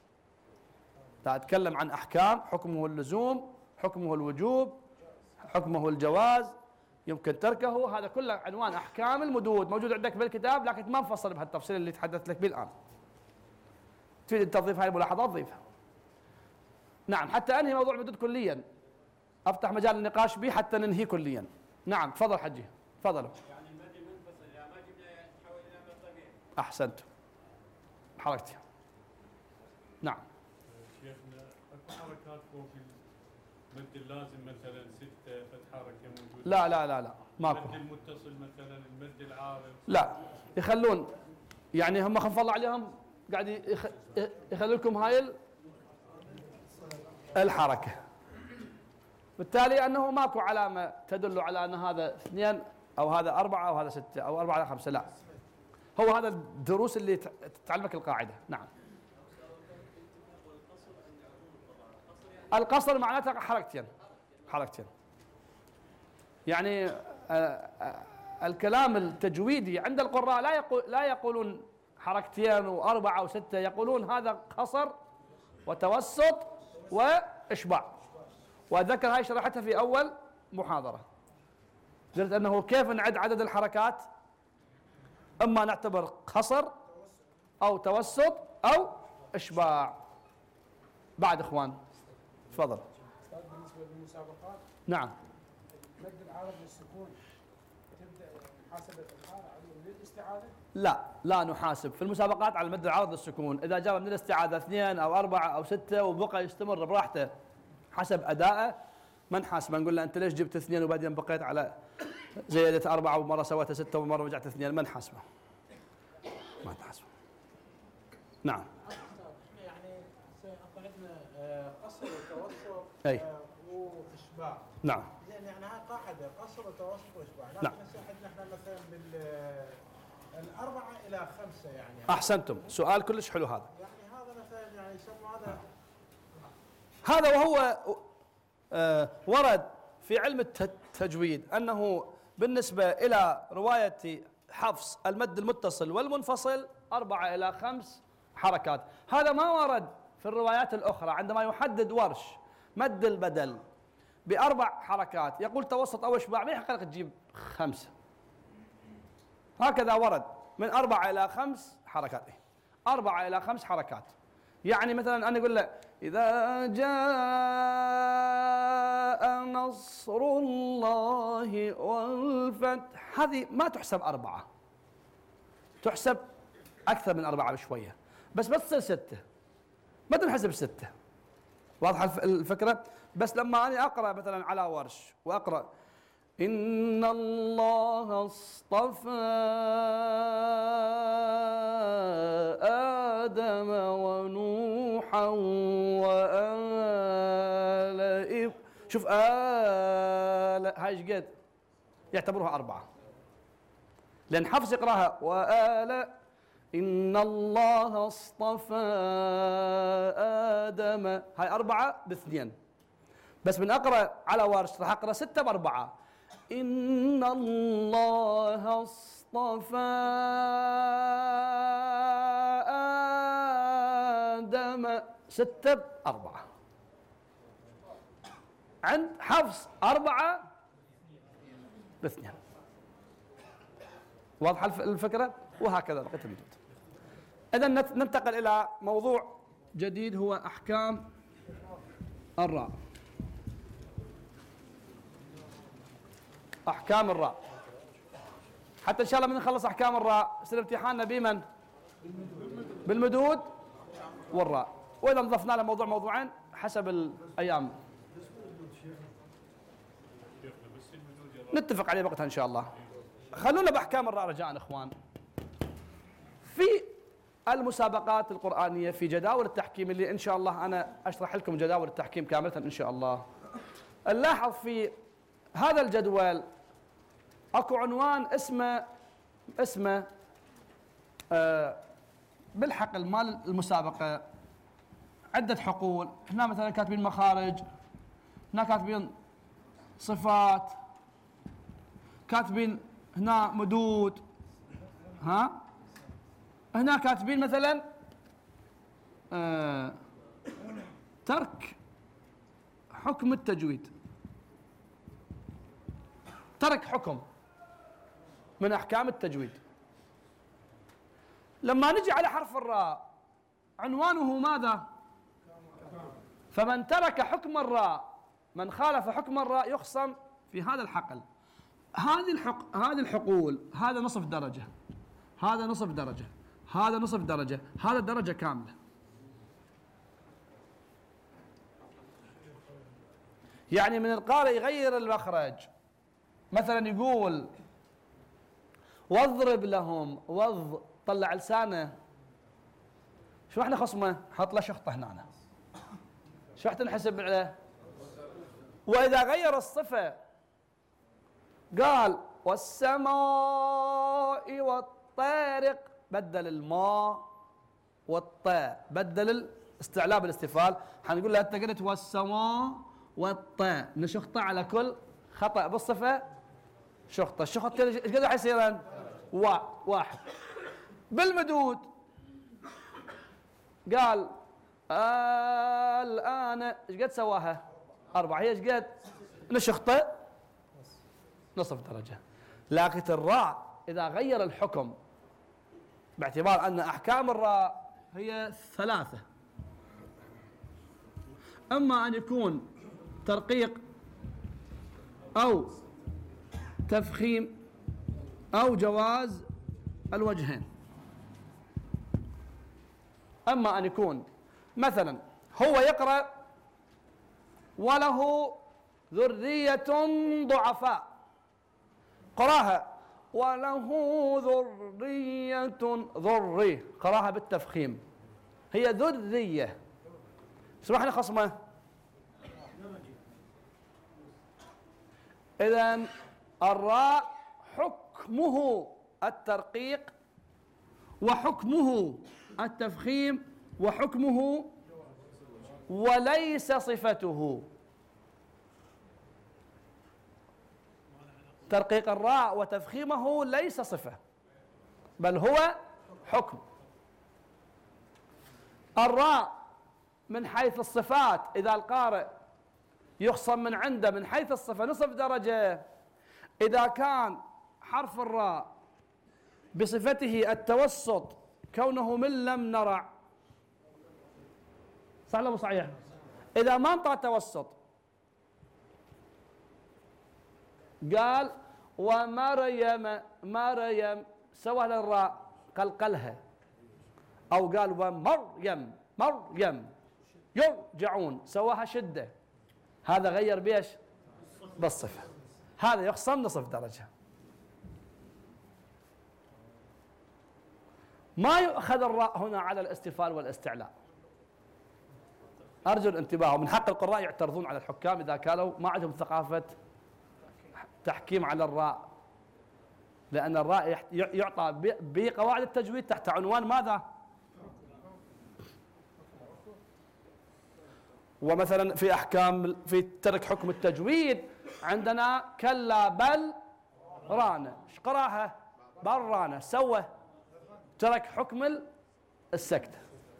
أتكلم عن أحكام، حكمه اللزوم، حكمه الوجوب، حكمه الجواز، يمكن تركه، هذا كله عنوان أحكام المدود موجود عندك بالكتاب، لكن ما مفصل بهالتفصيل اللي تحدثت لك به الآن. تريد أن تضيف هاي الملاحظات ضيفها. نعم، حتى أنهي موضوع المدود كليا، أفتح مجال النقاش به حتى ننهي كليا. نعم تفضل حجي، تفضلوا. يعني المد منفصل يعني ما جبنا نحول الى مد طبيعي. أحسنت، حركتي. نعم. شيخنا اكو حركات فوق المد اللازم مثلا 6 فد حركه موجوده؟ لا لا لا لا ماكو. المد المتصل مثلا، المد العارض لا، يخلون يعني هم خف الله عليهم قاعد يخلوا لكم هاي الحركه، بالتالي انه ماكو علامه تدل على ان هذا 2 او هذا 4 او هذا 6 او 4 على 5، لا، هو هذا الدروس اللي تعلمك القاعده. نعم. القصر معناته حركتين يعني الكلام التجويدي عند القراء لا يقولون حركتين و4 و6، يقولون هذا قصر وتوسط وإشباع. وأتذكر هاي شرحتها في أول محاضرة، قلت أنه كيف نعد عدد الحركات، إما نعتبر قصر أو توسط أو إشباع. بعد إخوان تفضل. بالنسبه للمسابقات نعم. مد العارض للسكون تبدا محاسبه القارئ للاستعاذه؟ لا نحاسب في المسابقات على المد العارض للسكون، إذا جاب من الاستعاذة 2 أو 4 أو 6 وبقى يستمر براحته حسب أدائه ما نحاسبه، نقول له أنت ليش جبت 2 وبعدين بقيت على زيادة 4 ومرة سويتها 6 ومرة رجعت 2، ما نحاسبه. نعم. يعني عندنا قصر وتوسط أي. واشباع. نعم. يعني هاي قاعده قصر وتوسط واشباع، لكن نعم. عندنا احنا مثلا الأربعة إلى 5 يعني. أحسنتم، سؤال كلش حلو هذا. يعني هذا مثلا يعني يسمى هذا وهو ورد في علم التجويد أنه بالنسبة إلى رواية حفص المد المتصل والمنفصل 4 إلى 5 حركات. هذا ما ورد في الروايات الأخرى. عندما يحدد ورش مد البدل ب4 حركات يقول توسط أو إشباع، ما يحق لك تجيب 5. هكذا ورد من 4 إلى 5 حركات. 4 إلى 5 حركات. يعني مثلا أنا أقول له إذا جاء نصر الله والفتح، هذه ما تحسب 4، تحسب أكثر من 4 بشوية، بس ما تصير 6، ما تنحسب 6. واضحة الفكرة؟ بس لما أنا أقرأ مثلا على ورش وأقرأ إن الله اصطفى آدم ونوحا وآل شوف آل، هاي ايش قد؟ يعتبروها 4، لأن حفص يقراها وآل إن الله اصطفى آدم، هاي 4 ب2. بس من أقرأ على ورش راح أقرأ 6 ب4. إن الله اصطفى آدم 6 ب4. عند حفص 4 ب2. واضحة الفكرة؟ وهكذا بقية المدود. إذا ننتقل إلى موضوع جديد هو أحكام الراء. أحكام الراء، حتى إن شاء الله من نخلص أحكام الراء يصير امتحاننا بمن؟ بالمدود والراء، وإذا ضفنا له موضوع موضوعين حسب الأيام نتفق عليه وقتها إن شاء الله. خلونا بأحكام الراء رجاء إخوان. في المسابقات القرآنية في جداول التحكيم اللي إن شاء الله أنا أشرح لكم جداول التحكيم كاملة إن شاء الله، نلاحظ في هذا الجدول اكو عنوان اسمه بالحقل مال المسابقة عدة حقول. هنا مثلا كاتبين مخارج، هنا كاتبين صفات، كاتبين هنا مدود، هنا كاتبين مثلا ترك حكم التجويد، ترك حكم من أحكام التجويد. لما نجي على حرف الراء عنوانه ماذا؟ فمن ترك حكم الراء، من خالف حكم الراء يخصم في هذا الحقل. هذه الحقول، هذا نصف درجة، هذا نصف درجة، هذا نصف درجة، هذا درجة كاملة. يعني من القارئ يغير المخرج، مثلا يقول واضرب لهم، طلع لسانه، شو راح نخصمه؟ حط له شخطه هنا، شو راح تنحسب عليه؟ واذا غير الصفه قال والسماء والطارق، بدل الماء والطاء، بدل الاستعلاء بالاستفال، حنقول له انت قلت والسماء والطاء، نشخطه على كل خطأ بالصفة شخطة. الشخط ايش قد راح يصير؟ 1. بالمدود قال الآن ايش قد سواها؟ 4. هي ايش قد؟ نشخطه نصف درجة. لكن الراء إذا غير الحكم، باعتبار أن أحكام الراء هي 3، أما أن يكون ترقيق أو تفخيم أو جواز الوجهين. أما أن يكون مثلا هو يقرأ وله ذرية ضعفاء، قراها وله ذرية، ذري قراها بالتفخيم، هي ذرية. سمحنا خصمه. إذن الراء حكمه الترقيق وحكمه التفخيم وحكمه وليس صفته. ترقيق الراء وتفخيمه ليس صفة، بل هو حكم. الراء من حيث الصفات إذا القارئ يخصم من عنده من حيث الصفة نصف درجة إذا كان حرف الراء بصفته التوسط كونه من لم نرع. صح ولا مو صحيح؟ إذا ما انطى توسط قال ومريم مريم سوى للراء قلقلها، أو قال ومريم مريم يرجعون سواها شدة، هذا غير بيش بالصفة، هذا يخصم نصف درجة. ما يؤخذ الراء هنا على الاستفال والاستعلاء. أرجو الانتباه، ومن حق القراء يعترضون على الحكام إذا كانوا ما عندهم ثقافة تحكيم على الراء، لأن الراء يعطى بقواعد التجويد تحت عنوان ماذا؟ ومثلا في أحكام في ترك حكم التجويد عندنا كلا بل رانة، ايش قراها؟ بل رانة، سوى ترك حكم السكت.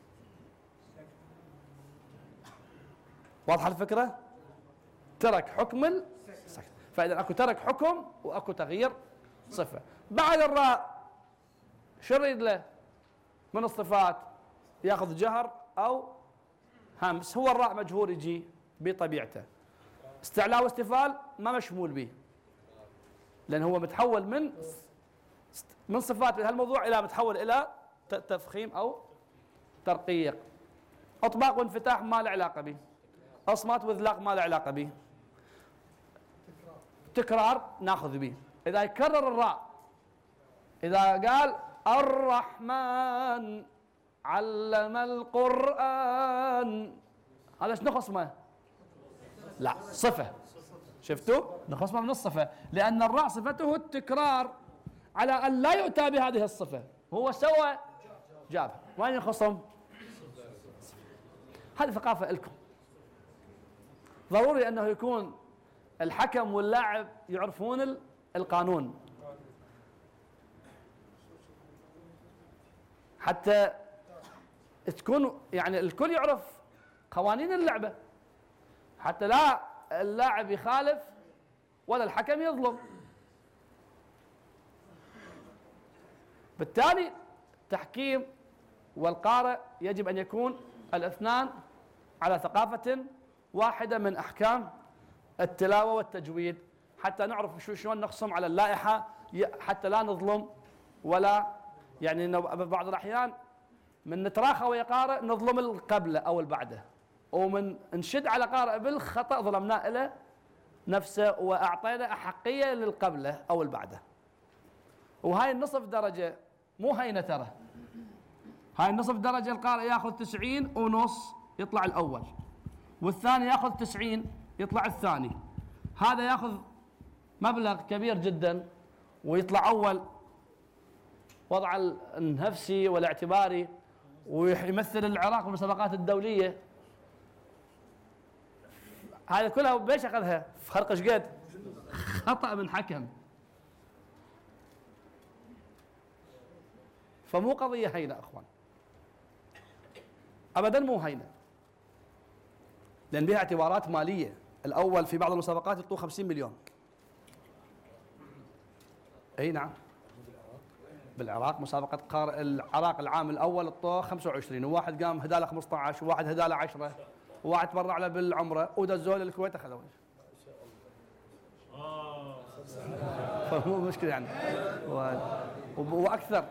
واضحة الفكرة؟ ترك حكم السكت، فإذا أكو ترك حكم وأكو تغيير صفة. بعد الراء شو يريد له من الصفات؟ ياخذ جهر أو همس. هو الراء مجهور يجي بطبيعته، استعلاء واستفال ما مشمول به، لأن هو متحول من صفات هالموضوع إلى متحول إلى تفخيم أو ترقيق. إطباق وانفتاح ما له علاقة به، أصمات وإذلاق ما له علاقة به، تكرار ناخذ به. إذا يكرر الراء، إذا قال الرحمن علم القرآن، هذا ايش نخصمه؟ لا، صفة. شفتوا؟ نخصمه من الصفة، لأن الراء صفته التكرار على أن لا يؤتى بهذه الصفة، هو سوى جابها، وين يخصم؟ هذه ثقافة لكم. ضروري أنه يكون الحكم واللاعب يعرفون القانون حتى تكون يعني الكل يعرف قوانين اللعبة، حتى لا اللاعب يخالف ولا الحكم يظلم. بالتالي التحكيم والقارئ يجب أن يكون الاثنان على ثقافة واحدة من أحكام التلاوة والتجويد، حتى نعرف شلون نقسم على اللائحة، حتى لا نظلم ولا يعني بعض الأحيان من نتراخى ويا قارئ نظلم القبله أو البعده، ومن نشد على قارئ بالخطأ ظلمناه له نفسه وأعطينا أحقية للقبله أو البعده. وهاي النصف درجة مو هينة ترى، هاي النصف درجة القارئ ياخذ 90 ونص يطلع الأول، والثاني ياخذ 90 يطلع الثاني، هذا ياخذ مبلغ كبير جدا ويطلع أول وضع النفسي والاعتباري، ويمثل العراق بالمسابقات الدولية. هذه كلها بيش أخذها؟ في خرقش قد خطأ من حكم. فمو قضية هينة أخوان، أبدا مو هينة، لأن بها اعتبارات مالية. الأول في بعض المسابقات يعطوه 50 مليون. أي نعم، بالعراق مسابقة قارئ العراق العام الأول اعطوه 25، وواحد قام هداله 15، وواحد هداله 10، وواحد تبرع له بالعمرة، ودزوه للكويت أخذوه. فمو مشكلة يعني وأكثر.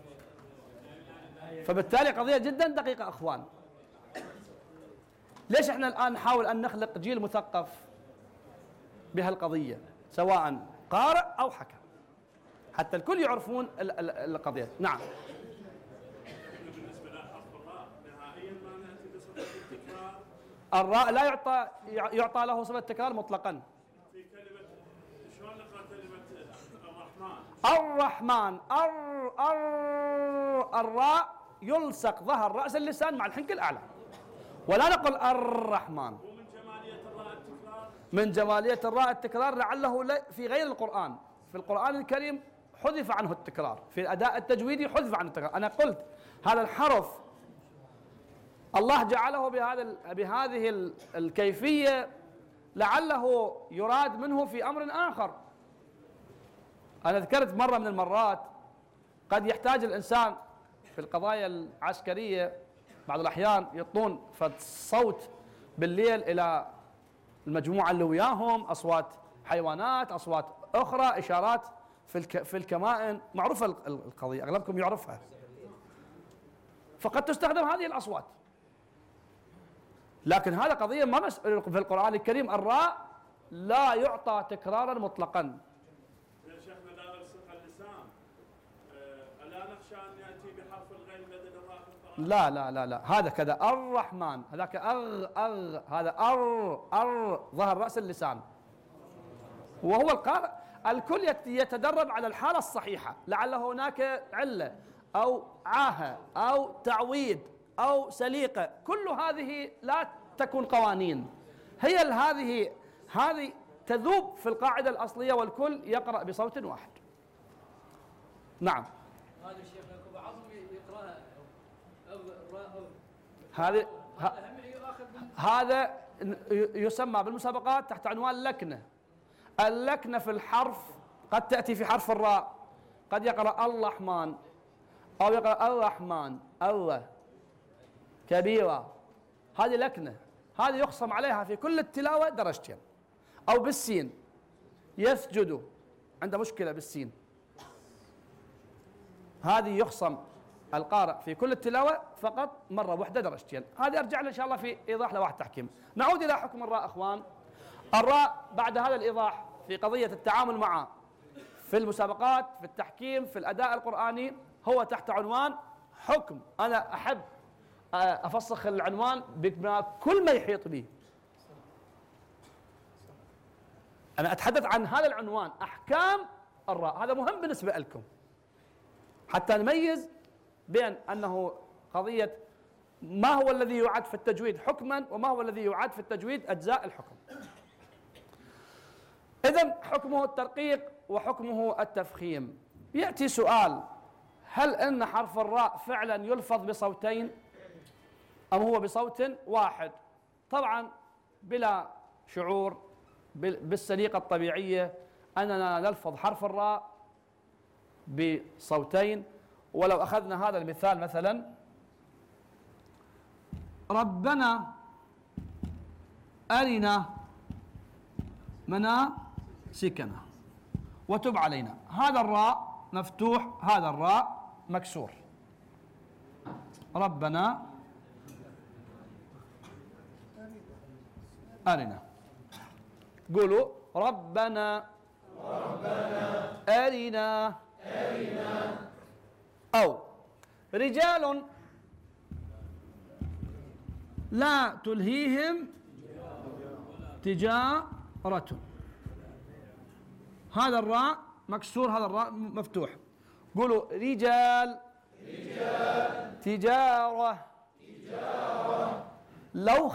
فبالتالي قضية جدا دقيقة أخوان. ليش احنا الآن نحاول أن نخلق جيل مثقف بهالقضية سواء قارئ أو حكم، حتى الكل يعرفون القضية. نعم. بالنسبة لحرف الراء نهائيا ما نأتي بصفة التكرار. الراء لا يعطى له صفة التكرار مطلقا. في كلمة شلون نقرأ كلمة الرحمن؟ الراء يلصق ظهر رأس اللسان مع الحنك الأعلى، ولا نقول الرحمن. ومن جمالية الراء التكرار. من جمالية الراء التكرار لعله في غير القرآن، في القرآن الكريم حذف عنه التكرار، في الأداء التجويدي حذف عنه التكرار. أنا قلت هذا الحرف الله جعله بهذه الكيفية لعله يراد منه في أمر آخر. أنا ذكرت مرة من المرات قد يحتاج الإنسان في القضايا العسكرية بعض الأحيان يعطون صوت بالليل إلى المجموعة اللي وياهم، أصوات حيوانات، أصوات أخرى، إشارات في الكمائن، معروفة القضية أغلبكم يعرفها. فقد تستخدم هذه الأصوات، لكن هذا قضية ما في القرآن الكريم الراء لا يعطى تكرارا مطلقا. يا شيخنا لا نلصق اللسان، ألا نخشى أن يأتي بحرف الغين بدل الراء في القرآن؟ لا لا لا لا، هذا كذا الرحمن، هذاك أغ، هذا أر ظهر رأس اللسان. وهو القارئ الكل يتدرب على الحالة الصحيحة، لعل هناك علة أو عاهة أو تعويض أو سليقة، كل هذه لا تكون قوانين، هي هذه تذوب في القاعدة الأصلية والكل يقرأ بصوت واحد. نعم. هذا الشيخ يعقوب عظم يقراها أو هذه يؤخذ هذا يسمى بالمسابقات تحت عنوان اللكنة. اللكنة في الحرف قد تأتي في حرف الراء، قد يقرأ الرحمن أو يقرأ الرحمن الله كبيرة، هذه لكنة، هذه يخصم عليها في كل التلاوة درجتين. أو بالسين يسجد، عنده مشكلة بالسين، هذه يخصم القارئ في كل التلاوة فقط مرة واحدة درجتين. هذه أرجع له إن شاء الله في إيضاح لوائح التحكيم. نعود إلى حكم الراء أخوان. الراء بعد هذا الإيضاح في قضية التعامل معه في المسابقات، في التحكيم، في الأداء القرآني، هو تحت عنوان حكم. أنا أحب أفسخ العنوان بكل ما يحيط به. أنا أتحدث عن هذا العنوان، أحكام الراء، هذا مهم بالنسبة لكم حتى نميز بين أنه قضية ما هو الذي يعد في التجويد حكما وما هو الذي يعد في التجويد أجزاء الحكم. إذن حكمه الترقيق وحكمه التفخيم. يأتي سؤال: هل أن حرف الراء فعلا يلفظ بصوتين أم هو بصوت واحد؟ طبعا بلا شعور، بالسليقة الطبيعية أننا نلفظ حرف الراء بصوتين. ولو أخذنا هذا المثال مثلا: ربنا أرنا مناسكنا وتب علينا، هذا الراء مفتوح، هذا الراء مكسور. ربنا أرنا، قولوا ربنا أرنا. أو رجال لا تلهيهم تجارة، هذا الراء مكسور، هذا الراء مفتوح. قولوا رجال تجارة. لو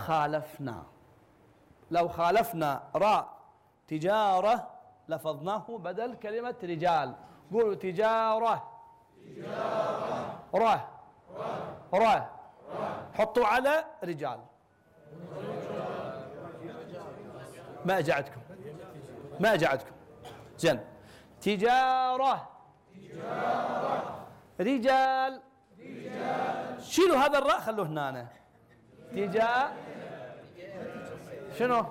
خالفنا راء تجارة لفظناه بدل كلمة رجال. قولوا تجارة. ره حطوا على رجال. ما أجعدكم زين. تجارة رجال، شيلوا هذا الراء خلوه هنا. شنو؟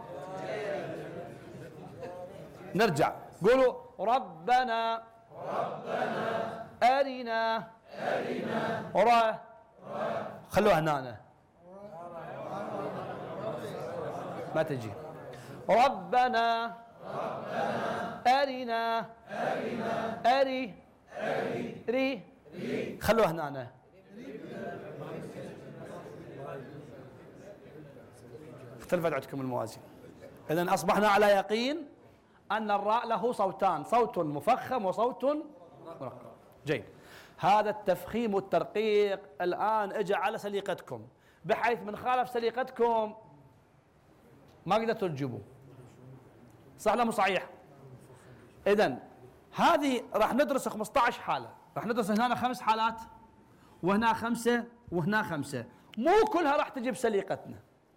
نرجع. قولوا ربنا أرنا خلوها هنا ما تجي. ربنا أرنا أري ري خلوها هنا. اختلفت عندكم الموازين. إذن أصبحنا على يقين أن الراء له صوتان، صوت مفخم وصوت مرقق. جيد. هذا التفخيم والترقيق الآن اجى على سليقتكم، بحيث من خالف سليقتكم ما قدرتوا تجيبوا. صح ولا مو صحيح؟ إذن هذه راح ندرس 15 حالة، راح ندرس هنا 5 حالات وهنا 5 وهنا 5، مو كلها راح تجي بسليقتنا.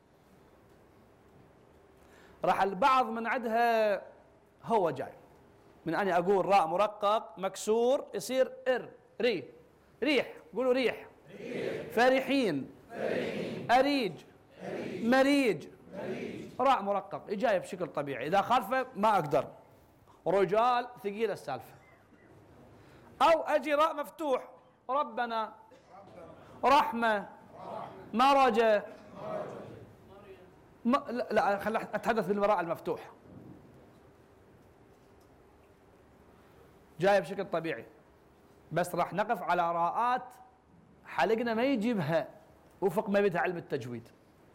راح البعض من عندها هو جاي من أني أقول راء مرقق مكسور يصير ري، ريح، قولوا ريح، فرحين، أريج، مريج، راء مرقق جاي بشكل طبيعي. إذا خالفه ما أقدر، رجال ثقيلة السالفة. أو أجي راء مفتوح، ربنا، رحمة، مرجة، لا خل أتحدث بالمراء المفتوح، جاي بشكل طبيعي. بس راح نقف على راءات حلقنا ما يجيبها وفق ما بيتها علم التجويد.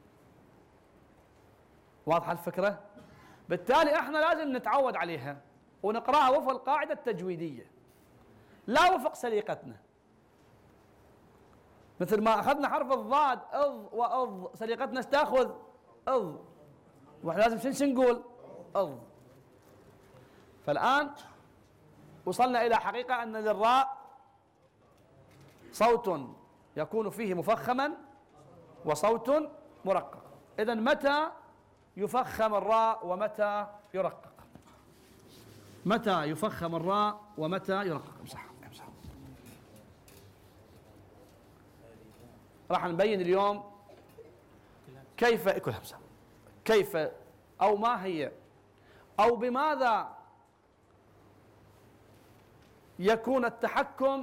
واضحة الفكرة؟ بالتالي احنا لازم نتعود عليها ونقراها وفق القاعدة التجويدية لا وفق سليقتنا. مثل ما اخذنا حرف الضاد اض واض، سليقتنا استاخذ اض، واحنا لازم شنو نقول؟ اض. فالآن وصلنا إلى حقيقة أن للراء صوت يكون فيه مفخما وصوت مرقق. إذن متى يفخم الراء ومتى يرقق؟ متى يفخم الراء ومتى يرقق؟ امسح. راح نبين اليوم كيف أو ما هي أو بماذا يكون التحكم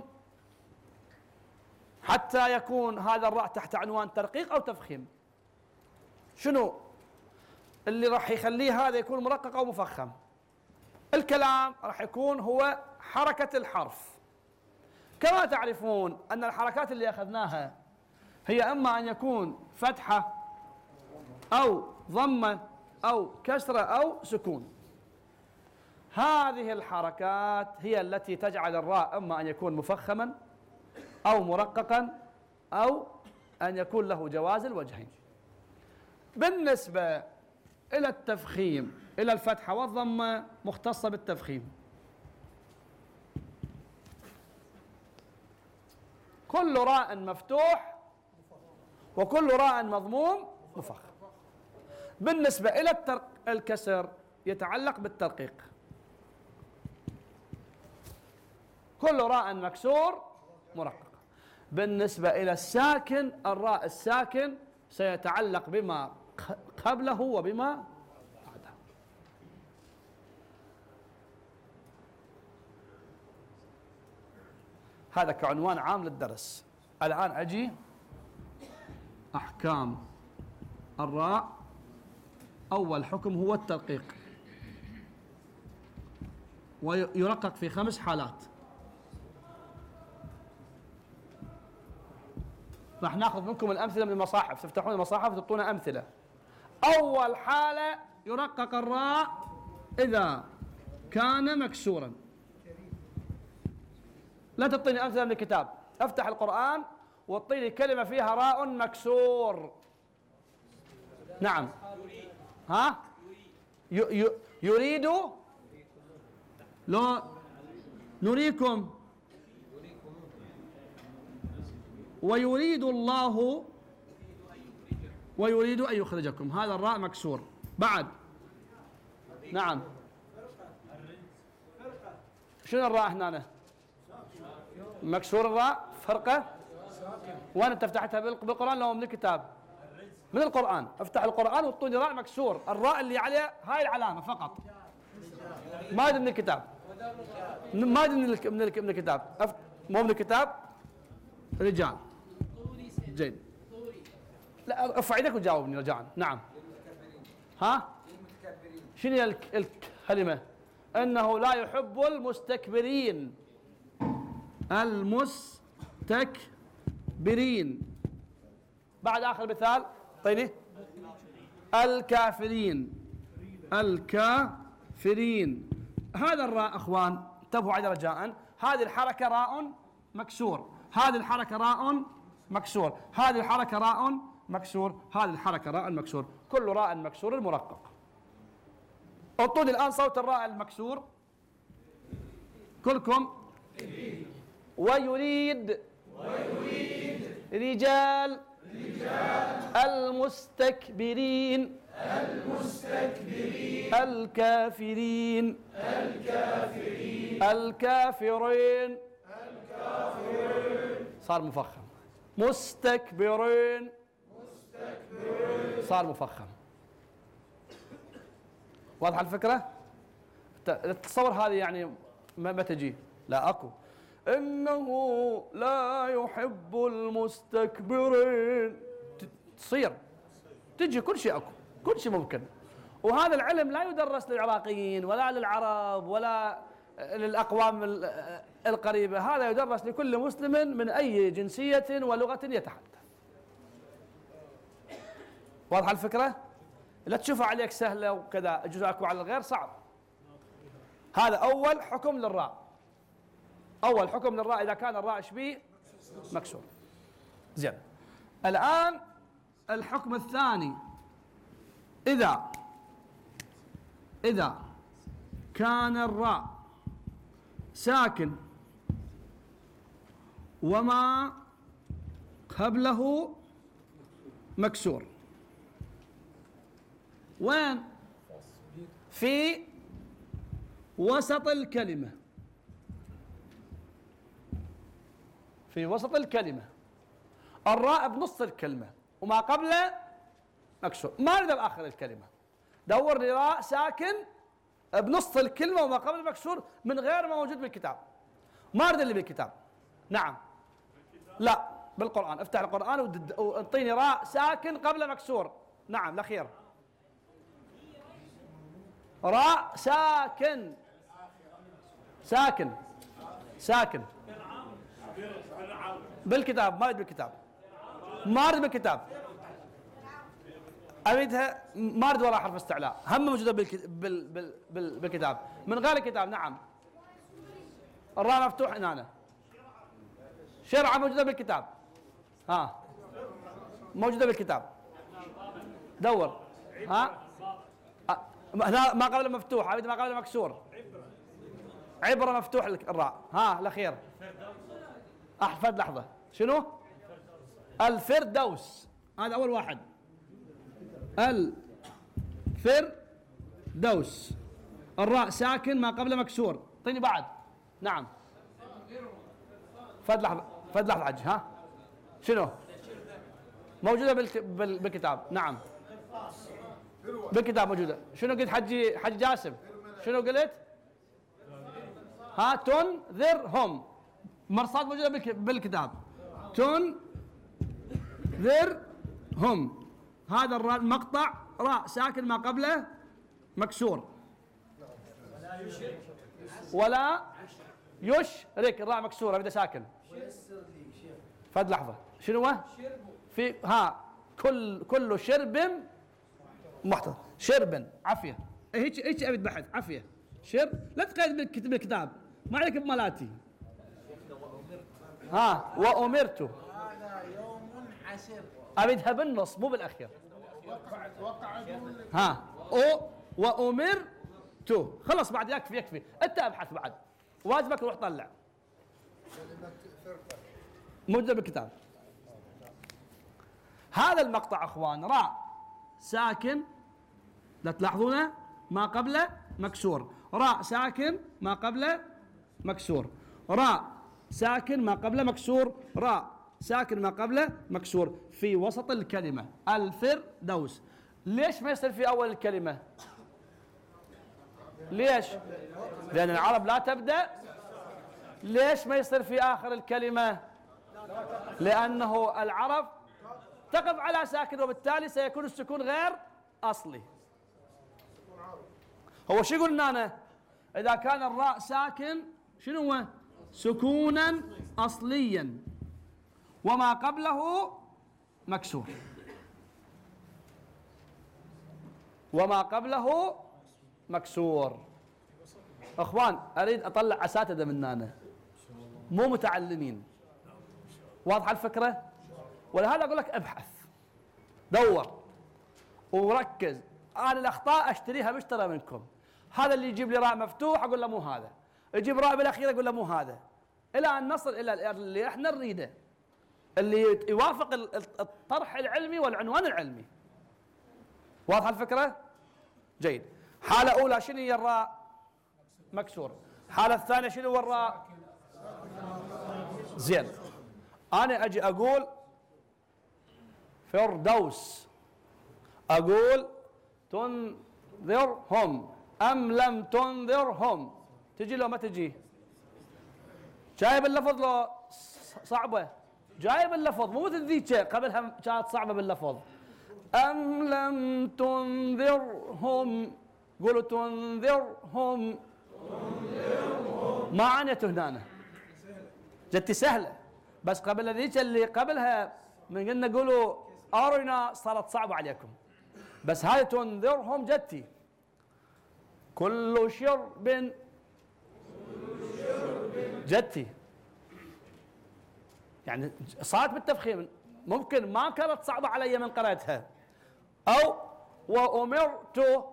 حتى يكون هذا الراء تحت عنوان ترقيق أو تفخيم. شنو اللي راح يخليه هذا يكون مرقق أو مفخم؟ الكلام راح يكون هو حركة الحرف. كما تعرفون أن الحركات اللي أخذناها هي إما أن يكون فتحة أو ضمة أو كسرة أو سكون. هذه الحركات هي التي تجعل الراء إما أن يكون مفخما أو مرققا أو أن يكون له جواز الوجهين. بالنسبة إلى التفخيم، إلى الفتحة والضمة مختصة بالتفخيم. كل راء مفتوح وكل راء مضموم مفخم. بالنسبة إلى الكسر يتعلق بالترقيق. كل راء مكسور مرقق. بالنسبة إلى الساكن، الراء الساكن سيتعلق بما قبله وبما بعده. هذا كعنوان عام للدرس. الآن أجي أحكام الراء. أول حكم هو الترقيق، ويرقق في 5 حالات. راح ناخذ منكم الأمثلة من المصاحف، تفتحون المصاحف وتعطونا أمثلة. أول حالة يرقق الراء إذا كان مكسورا. لا تعطيني أمثلة من الكتاب، افتح القرآن واعطيني كلمة فيها راء مكسور. نعم. ها؟ يريد، لو نريكم، ويريد الله، ويريد أن يخرجكم. هذا الراء مكسور. بعد نعم. شنو الراء هنا؟ مكسور الراء فرقة. وين انت فتحتها بالقرآن لو من الكتاب؟ من القرآن. افتح القرآن وطوني راء مكسور، الراء اللي عليها هاي العلامة فقط، ما ادري من الكتاب، ما ادري من الكتاب، مو من الكتاب. رجال جيد. لا ارفع يدك وجاوبني رجاء. نعم. ها؟ شنو الكلمة؟ انه لا يحب المستكبرين. المستكبرين. بعد آخر مثال طيني. الكافرين. الكافرين. هذا الراء أخوان انتبهوا على رجاء، هذه الحركة راء مكسور، هذه الحركة راء مكسور، هذه الحركة راء مكسور، هذه الحركة راء مكسور. كل راء مكسور مرقق. اعطوني الآن صوت الراء المكسور. كلكم ويريد رجال المستكبرين الكافرين الكافرين صار مفخم. مستكبرين صار مفخم. واضحة الفكرة؟ تتصور هذه يعني ما تجي؟ لا اكو. انه لا يحب المستكبرين، تصير تجي كل شيء اكو، كل شيء ممكن. وهذا العلم لا يدرس للعراقيين ولا للعرب ولا للاقوام القريبة، هذا يدرس لكل مسلم من اي جنسية ولغة يتحدث. واضحة الفكرة؟ لا تشوفها عليك سهلة وكذا، يجوز اكو على الغير صعب. هذا اول حكم للراء. اول حكم للراء اذا كان الراء شبيه مكسور. زين. الان الحكم الثاني، اذا كان الراء ساكن وما قبله مكسور. وين؟ في وسط الكلمة. في وسط الكلمة. الراء بنص الكلمة وما قبله مكسور، ما اريد بآخر الكلمة. دور لي راء ساكن بنص الكلمة وما قبله مكسور من غير ما موجود بالكتاب. ما اريد اللي بالكتاب. نعم. لا بالقرآن، افتح القرآن وانطيني راء ساكن قبل مكسور. نعم الأخير. راء ساكن بالكتاب. ما اريد بالكتاب، ما اريد بالكتاب، اريدها ما اريد وراء حرف استعلاء، هم موجوده بالكتاب من غير الكتاب. نعم. الراء مفتوح هنا، شرعة موجوده بالكتاب. ها موجوده بالكتاب. دور. ها هنا ما قبل مفتوح، اريد ما قبل مكسور. عبرة مفتوح الراء. ها الأخير. أحفظ لحظة. شنو؟ الفردوس. هذا أول واحد. الفردوس. الراء ساكن ما قبل مكسور. اعطيني بعد. نعم. فد لحظة حج. ها شنو؟ موجودة بالكتاب. نعم بالكتاب موجودة. شنو قلت حج جاسم؟ شنو قلت؟ ها تنذرهم. مرصاد موجودة بالكتاب. تنذرهم. هذا الراء المقطع راء ساكن ما قبله مكسور. ولا يشرك. الراء مكسورة بدأ ساكن. فد لحظة. شنو هو؟ في كل شرب محتضر. شرب عافية. هيك ابي بحث عافية. شرب لا تقيد بالكتاب، ما عليك بمالاتي. ها وأمرت. هذا يوم حسر. أريدها بالنص مو بالأخير. ها وأمرت. خلص بعد يكفي. أنت أبحث بعد، واجبك روح طلع. موجودة بالكتاب. هذا المقطع أخوان راء ساكن، لا تلاحظونه، ما قبله مكسور. راء ساكن ما قبله مكسور. راء ساكن ما قبله مكسور. راء ساكن ما قبله مكسور في وسط الكلمة. الفردوس. ليش ما يصير في أول الكلمة؟ ليش؟ لأن العرب لا تبدأ. ليش ما يصير في آخر الكلمة؟ لأنه العرب تقف على ساكن، وبالتالي سيكون السكون غير أصلي. هو شو قلنا أنا؟ إذا كان الراء ساكن شنو هو؟ سكونا أصليا وما قبله مكسور. وما قبله مكسور. أخوان أريد أطلع أساتذة مننا مو متعلمين. واضحة الفكرة؟ ولهذا أقول لك ابحث، دور وركز. أنا الأخطاء أشتريها مشترى منكم. هذا اللي يجيب لي راء مفتوح أقول له مو هذا، يجيب راء بالاخير يقول له مو هذا، الى ان نصل الى اللي احنا نريده، اللي يوافق الطرح العلمي والعنوان العلمي. واضحه الفكره؟ جيد. حاله اولى شنو هي الراء؟ مكسوره. حاله الثانيه شنو هو الراء؟ زين. انا اجي اقول فردوس، اقول تنذرهم ام لم تنذرهم، تجي لو ما تجي؟ جايب اللفظ لو صعبه؟ جايب اللفظ، مو مثل ذيك قبلها كانت صعبه باللفظ. ام لم تنذرهم، قولوا تنذرهم. ما عنيته هنا، جتي سهله، بس قبل ذيك اللي قبلها من قلنا قولوا ارنا صارت صعبه عليكم، بس هاي تنذرهم جتي. كل شرب جتي، يعني صارت بالتفخيم، ممكن ما كانت صعبه علي من قرأتها. او وامرت،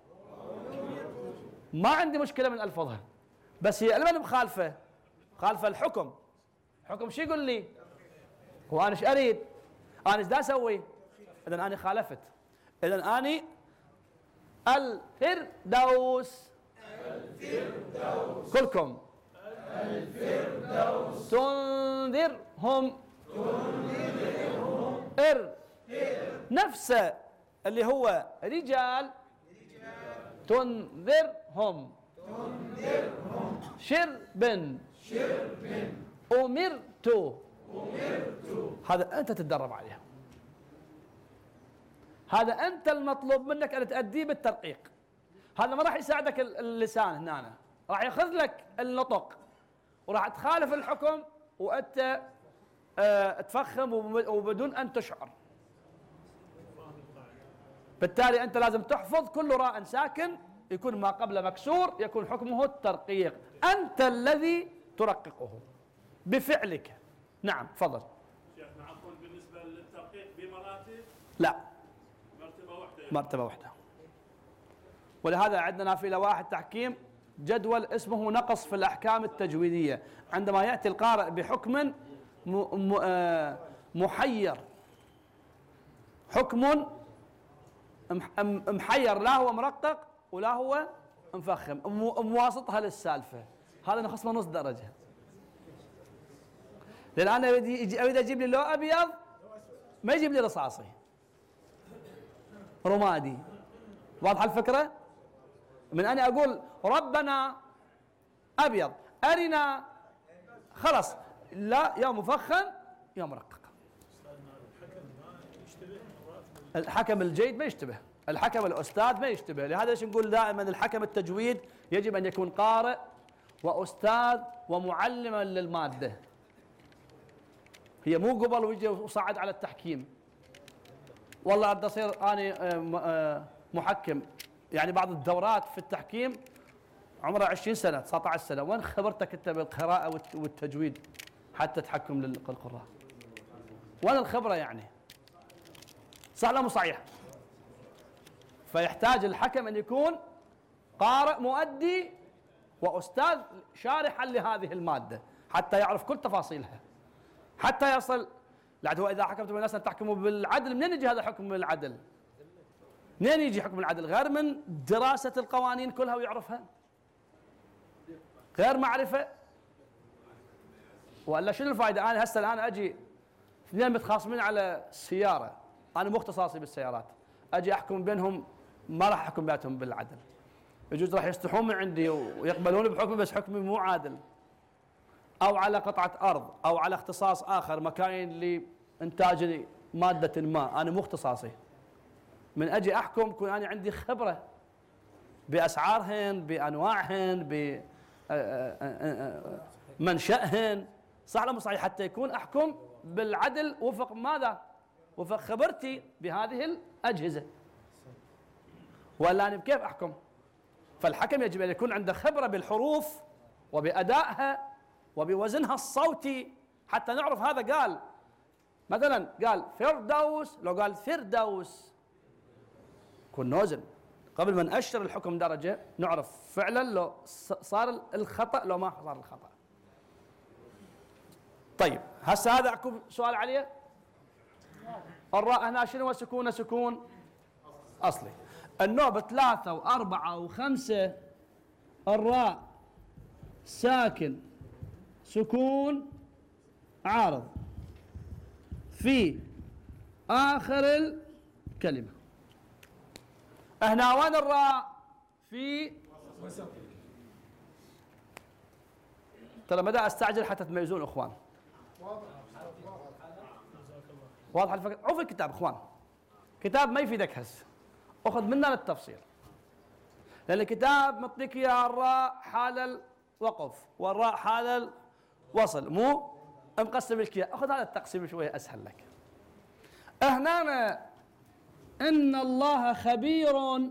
ما عندي مشكله من الفظها، بس هي لمن مخالفه؟ خالفه الحكم. حكم شو يقول لي؟ وانا ايش اريد؟ انا ايش دا اسوي؟ اذا انا خالفت. اذا اني الفردوس، كلكم الفردوس تنذرهم، نفسه اللي هو رجال تنذرهم، شرب أمرت، هذا أنت تتدرب عليه، هذا أنت المطلوب منك أن تأديه بالترقيق. هذا ما راح يساعدك اللسان هنا، راح ياخذ لك النطق وراح تخالف الحكم وأنت تفخم وبدون أن تشعر. بالتالي أنت لازم تحفظ كل راء ساكن يكون ما قبل مكسور يكون حكمه الترقيق، أنت الذي ترققه بفعلك. نعم تفضل. شيخنا عفوا، بالنسبة للترقيق بمراتب؟ لا، مرتبة واحدة. مرتبة واحدة. ولهذا عندنا في لوائح التحكيم جدول اسمه نقص في الأحكام التجويدية. عندما يأتي القارئ بحكم محير، حكم محير، لا هو مرقق ولا هو مفخم، مواسطها للسالفة، هذا نخصمه نص درجة. لأن أنا أريد أجيب لي لو أبيض ما يجيب لي رصاصي رمادي. واضحة الفكرة؟ من أنا أقول ربنا أبيض، أرنا، خلاص، لا يا مفخم يا مرقق. الحكم الجيد ما يشتبه، الحكم الأستاذ ما يشتبه. لهذا ليش نقول دائما الحكم التجويد يجب أن يكون قارئ وأستاذ ومعلما للمادة. هي مو قبل ويجي وصعد على التحكيم والله عاد أصير أنا محكم. يعني بعض الدورات في التحكيم عمرها 20 سنة 19 سنة، وين خبرتك أنت بالقراءة والتجويد حتى تحكم للقراء؟ وين الخبرة يعني؟ صح لا مو صحيح؟ فيحتاج الحكم أن يكون قارئ مؤدي وأستاذ شارحا لهذه المادة حتى يعرف كل تفاصيلها، حتى يصل. لعد هو إذا حكمتم الناس أن تحكموا بالعدل، منين يجي هذا حكم بالعدل؟ منين يجي حكم العدل؟ غير من دراسة القوانين كلها ويعرفها، غير معرفة. وإلا شنو الفائدة؟ أنا هسه الآن أجي اثنين متخاصمين على السيارة، أنا مو اختصاصي بالسيارات، أجي أحكم بينهم، ما راح أحكم بينهم بالعدل. يجوز راح يستحون من عندي ويقبلون بحكمي بس حكمي مو عادل. أو على قطعة أرض أو على اختصاص آخر، مكان لإنتاج مادة ما، أنا مو اختصاصي. من أجي أحكم يكون أنا عندي خبرة بأسعارهن، بأنواعهن، بمنشأهن، صح ولا مو صحيح؟ حتى يكون أحكم بالعدل وفق ماذا؟ وفق خبرتي بهذه الأجهزة. ولا أنا بكيف أحكم؟ فالحكم يجب أن يكون عنده خبرة بالحروف وبأدائها وبوزنها الصوتي حتى نعرف هذا قال مثلا قال فردوس، لو قال فردوس يكون نوزن. قبل ما نأشر الحكم درجة نعرف فعلا لو صار الخطأ لو ما صار الخطأ. طيب هسه هذا عقب سؤال عليه. الراء هنا شنو سكون؟ سكون أصلي. النوع بثلاثة وأربعة وخمسة الراء ساكن سكون عارض في آخر الكلمة. هنا وين الراء؟ في ترى بدأ استعجل حتى تميزون اخوان. واضح الفكرة؟ عوف الكتاب اخوان، كتاب ما يفيدك هسه، اخذ منا للتفصيل، لان الكتاب معطيك اياها الراء حال الوقف والراء حال الوصل، مو مقسم لك اياه، اخذ هذا التقسيم شويه اسهل لك. هنا ان الله خبير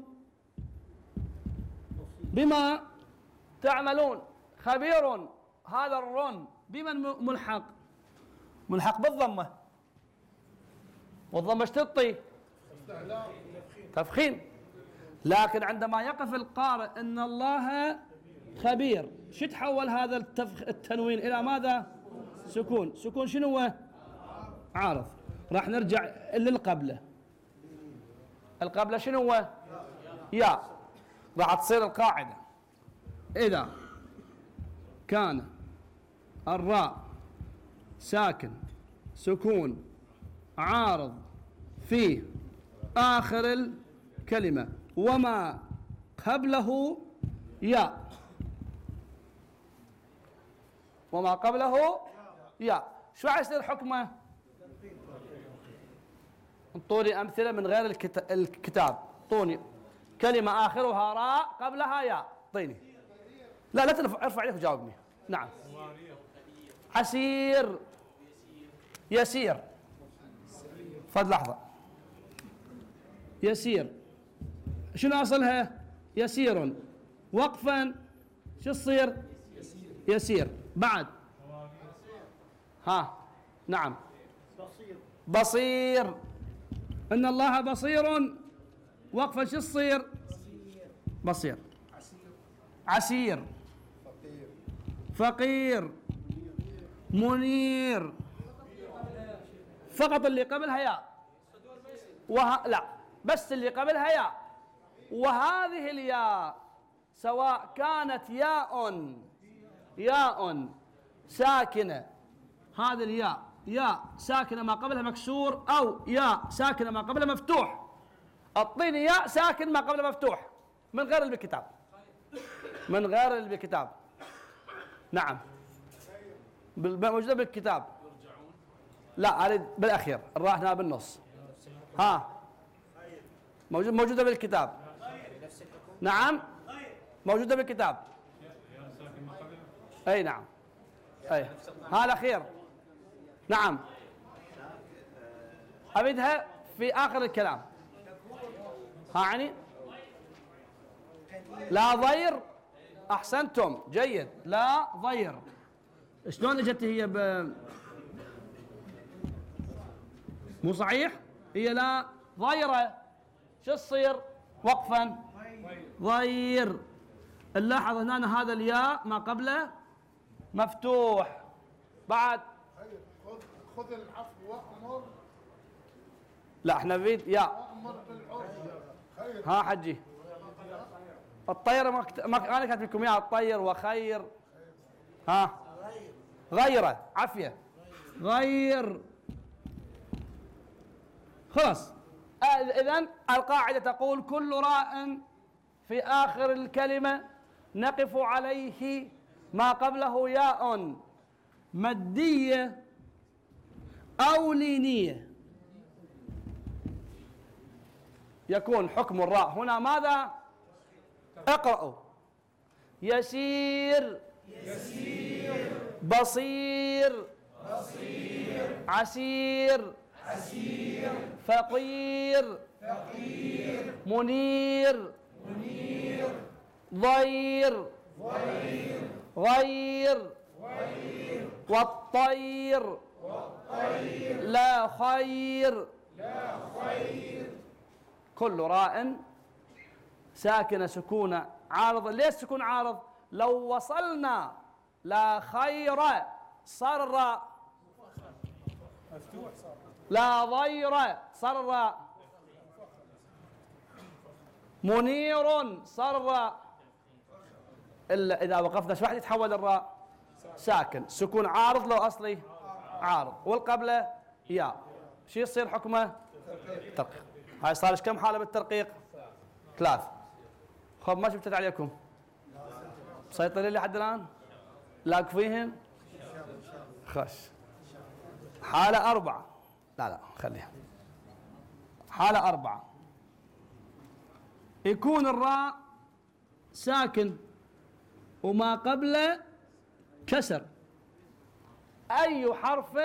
بما تعملون. خبير هذا الرن بمن ملحق؟ ملحق بالضمه، والضمه ايش تعطي؟ تفخيم. لكن عندما يقف القارئ ان الله خبير، شو تحول هذا التنوين الى ماذا؟ سكون. سكون شنو هو؟ عارض. راح نرجع للقبله. القبله شنو هو؟ ياء. راح تصير القاعده اذا كان الراء ساكن سكون عارض في آخر الكلمة وما قبله ياء، وما قبله ياء، شو يصير حكمه؟ انطوني أمثلة من غير الكتاب. طوني كلمة آخرها راء قبلها ياء، طيني. لا ارفع يدك وجاوبني. نعم. عسير، يسير. فد لحظة. يسير شنو أصلها؟ يسير. وقفا شو تصير؟ يسير. بعد ها نعم. بصير. إن الله بصير. وقفا شو تصير؟ بصير. عسير. فقير. منير. فقط اللي قبلها ياء. لا بس اللي قبلها ياء. وهذه الياء سواء كانت ياء ساكنة، هذه الياء ياء ساكنة ما قبلها مكسور، أو ياء ساكنة ما قبلها مفتوح. اعطيني ياء ساكن ما قبلها مفتوح من غير اللي بالكتاب، من غير اللي بالكتاب. نعم موجودة بالكتاب. لا أريد بالأخير، الراء هنا بالنص. ها موجودة بالكتاب. نعم موجودة بالكتاب. أي نعم. أي ها الأخير. نعم أبدها في آخر الكلام. ها يعني لا ضير. أحسنتم جيد. لا ضير. شلون اجت هي مو صحيح؟ هي لا ضيرة. شو تصير؟ وقفا ضير. نلاحظ هنا هذا الياء ما قبله مفتوح. بعد خذ العفو وأمر. لا احنا بيد ياء. وأمر بالعرف. خير. ها حجي الطير ما انا كاتب لكم اياها. الطير وخير. ها غيره. عافيه. غير. خلاص. اذن القاعده تقول كل راء في اخر الكلمه نقف عليه ما قبله ياء ماديه او لينيه، يكون حكم الراء هنا ماذا؟ اقرأوا. يسير. بصير. عسير. فقير. منير. ضير. غير. والطير. لا خير. كل راء ساكنة سكون عارض. ليش سكون عارض؟ لو وصلنا لا خير صار الراء، لا ضير صار الراء، منير صار الراء، إلا إذا وقفنا ايش راح يتحول الراء؟ ساكن. سكون عارض لو أصلي عارض، والقبله ياء، شو يصير حكمه؟ ترقيق. هاي صار كم حالة بالترقيق؟ 3. خب ما شفتت عليكم مسيطرين لحد الآن؟ لاق فيهن؟ خش. حالة 4. لا خليها. حالة 4 يكون الراء ساكن وما قبله كسر، أي حرف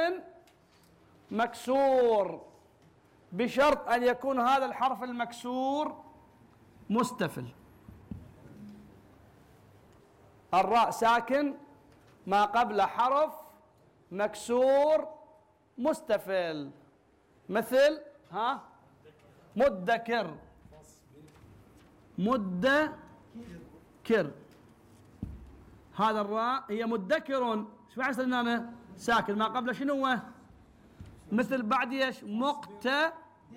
مكسور، بشرط أن يكون هذا الحرف المكسور مستفل. الراء ساكن ما قبل حرف مكسور مستفل، مثل مدكر، مدكر. هذا الراء هي مدكر، شو يصير لنا؟ ساكن ما قبل شنو هو؟ مثل بعد ايش؟ مقتدر،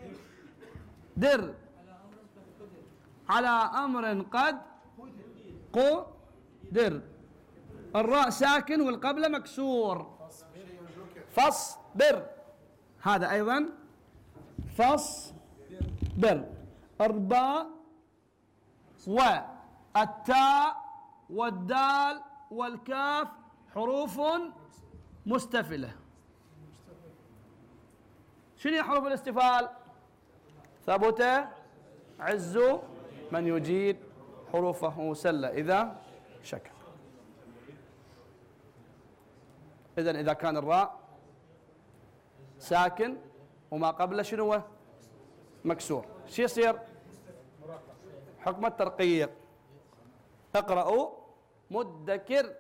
على امر قد قدر. الراء ساكن والقبله مكسور، فاصبر. هذا ايضا فاصبر. الباء والتاء والدال والكاف حروف مستفلة. شنو هي حروف الاستفال؟ ثبت عز من يجيد حروفه سل إذا شكر. إذن إذا كان الراء ساكن وما قبله شنو هو؟ مكسور، شو يصير؟ حكم الترقيق. اقرأوا مدكر،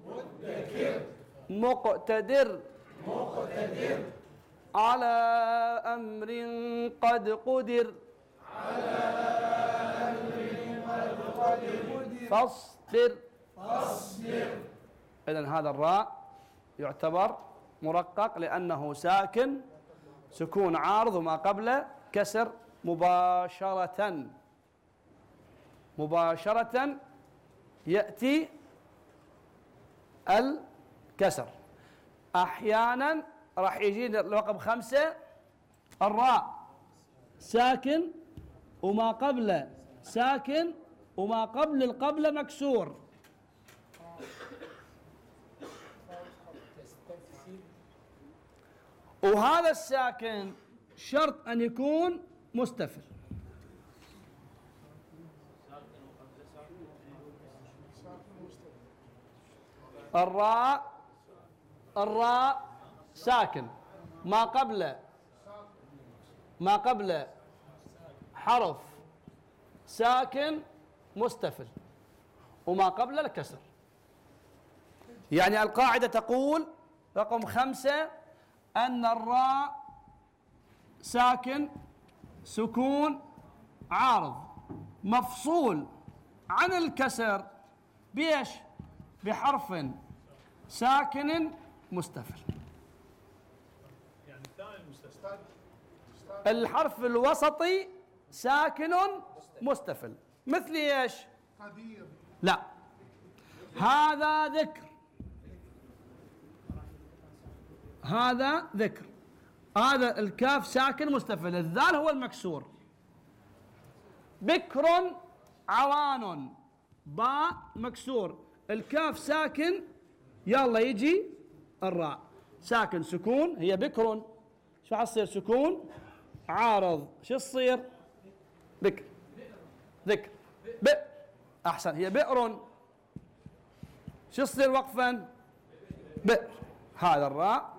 مقتدر، على أمر قد قدر، فاصبر. إذن هذا الراء يعتبر مرقق لأنه ساكن سكون عارض وما قبله كسر مباشرة. مباشرة يأتي الكسر. أحيانا راح يجينا رقم 5 الراء ساكن وما قبله ساكن وما قبل القبله مكسور. وهذا الساكن شرط أن يكون مستفل. الراء ساكن ما قبل حرف ساكن مستفل وما قبل الكسر. يعني القاعدة تقول رقم 5 أن الراء ساكن سكون عارض مفصول عن الكسر بإيش؟ بحرف ساكن مستفل. يعني الثاني المستفل، الحرف الوسطي ساكن مستفل. مثل ايش؟ قدير. لا، هذا ذكر، هذا ذكر. هذا الكاف ساكن مستفل، الذال هو المكسور. بكر عوان، باء مكسور، الكاف ساكن، يلا يجي الراء ساكن سكون، هي بكر، شو حصير؟ سكون عارض، شو تصير؟ بكر، ذكر، بئر. احسن، هي بئر، شو تصير وقفا؟ بئر. هذا الراء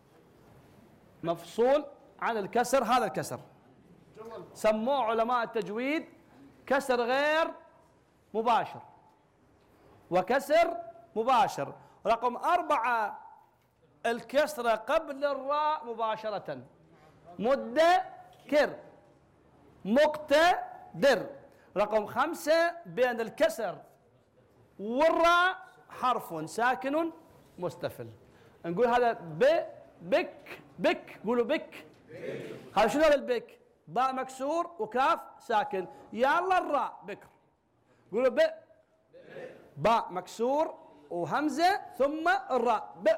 مفصول عن الكسر، هذا الكسر سموه علماء التجويد كسر غير مباشر وكسر مباشر. رقم 4 الكسرة قبل الراء مباشرة، مدكر، مقتدر. رقم 5 بين الكسر والراء حرف ساكن مستفل. نقول هذا بك بك، قولوا بك. هذا شنو هذا البك؟ باء مكسور وكاف ساكن. يلا الراء بكر، قولوا ب. باء مكسور وهمزة ثم الراء ب.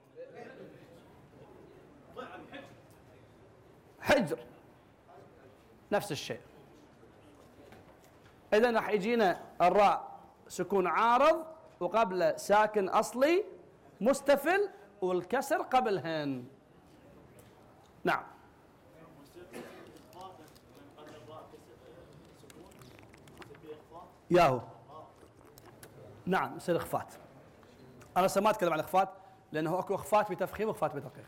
حجر نفس الشيء. إذا راح يجينا الراء سكون عارض وقبل ساكن أصلي مستفل والكسر قبلهن. نعم. ياهو نعم يصير إخفات. أنا ما أتكلم عن الإخفات لأنه أكو إخفات بتفخيم وإخفات بترقيق.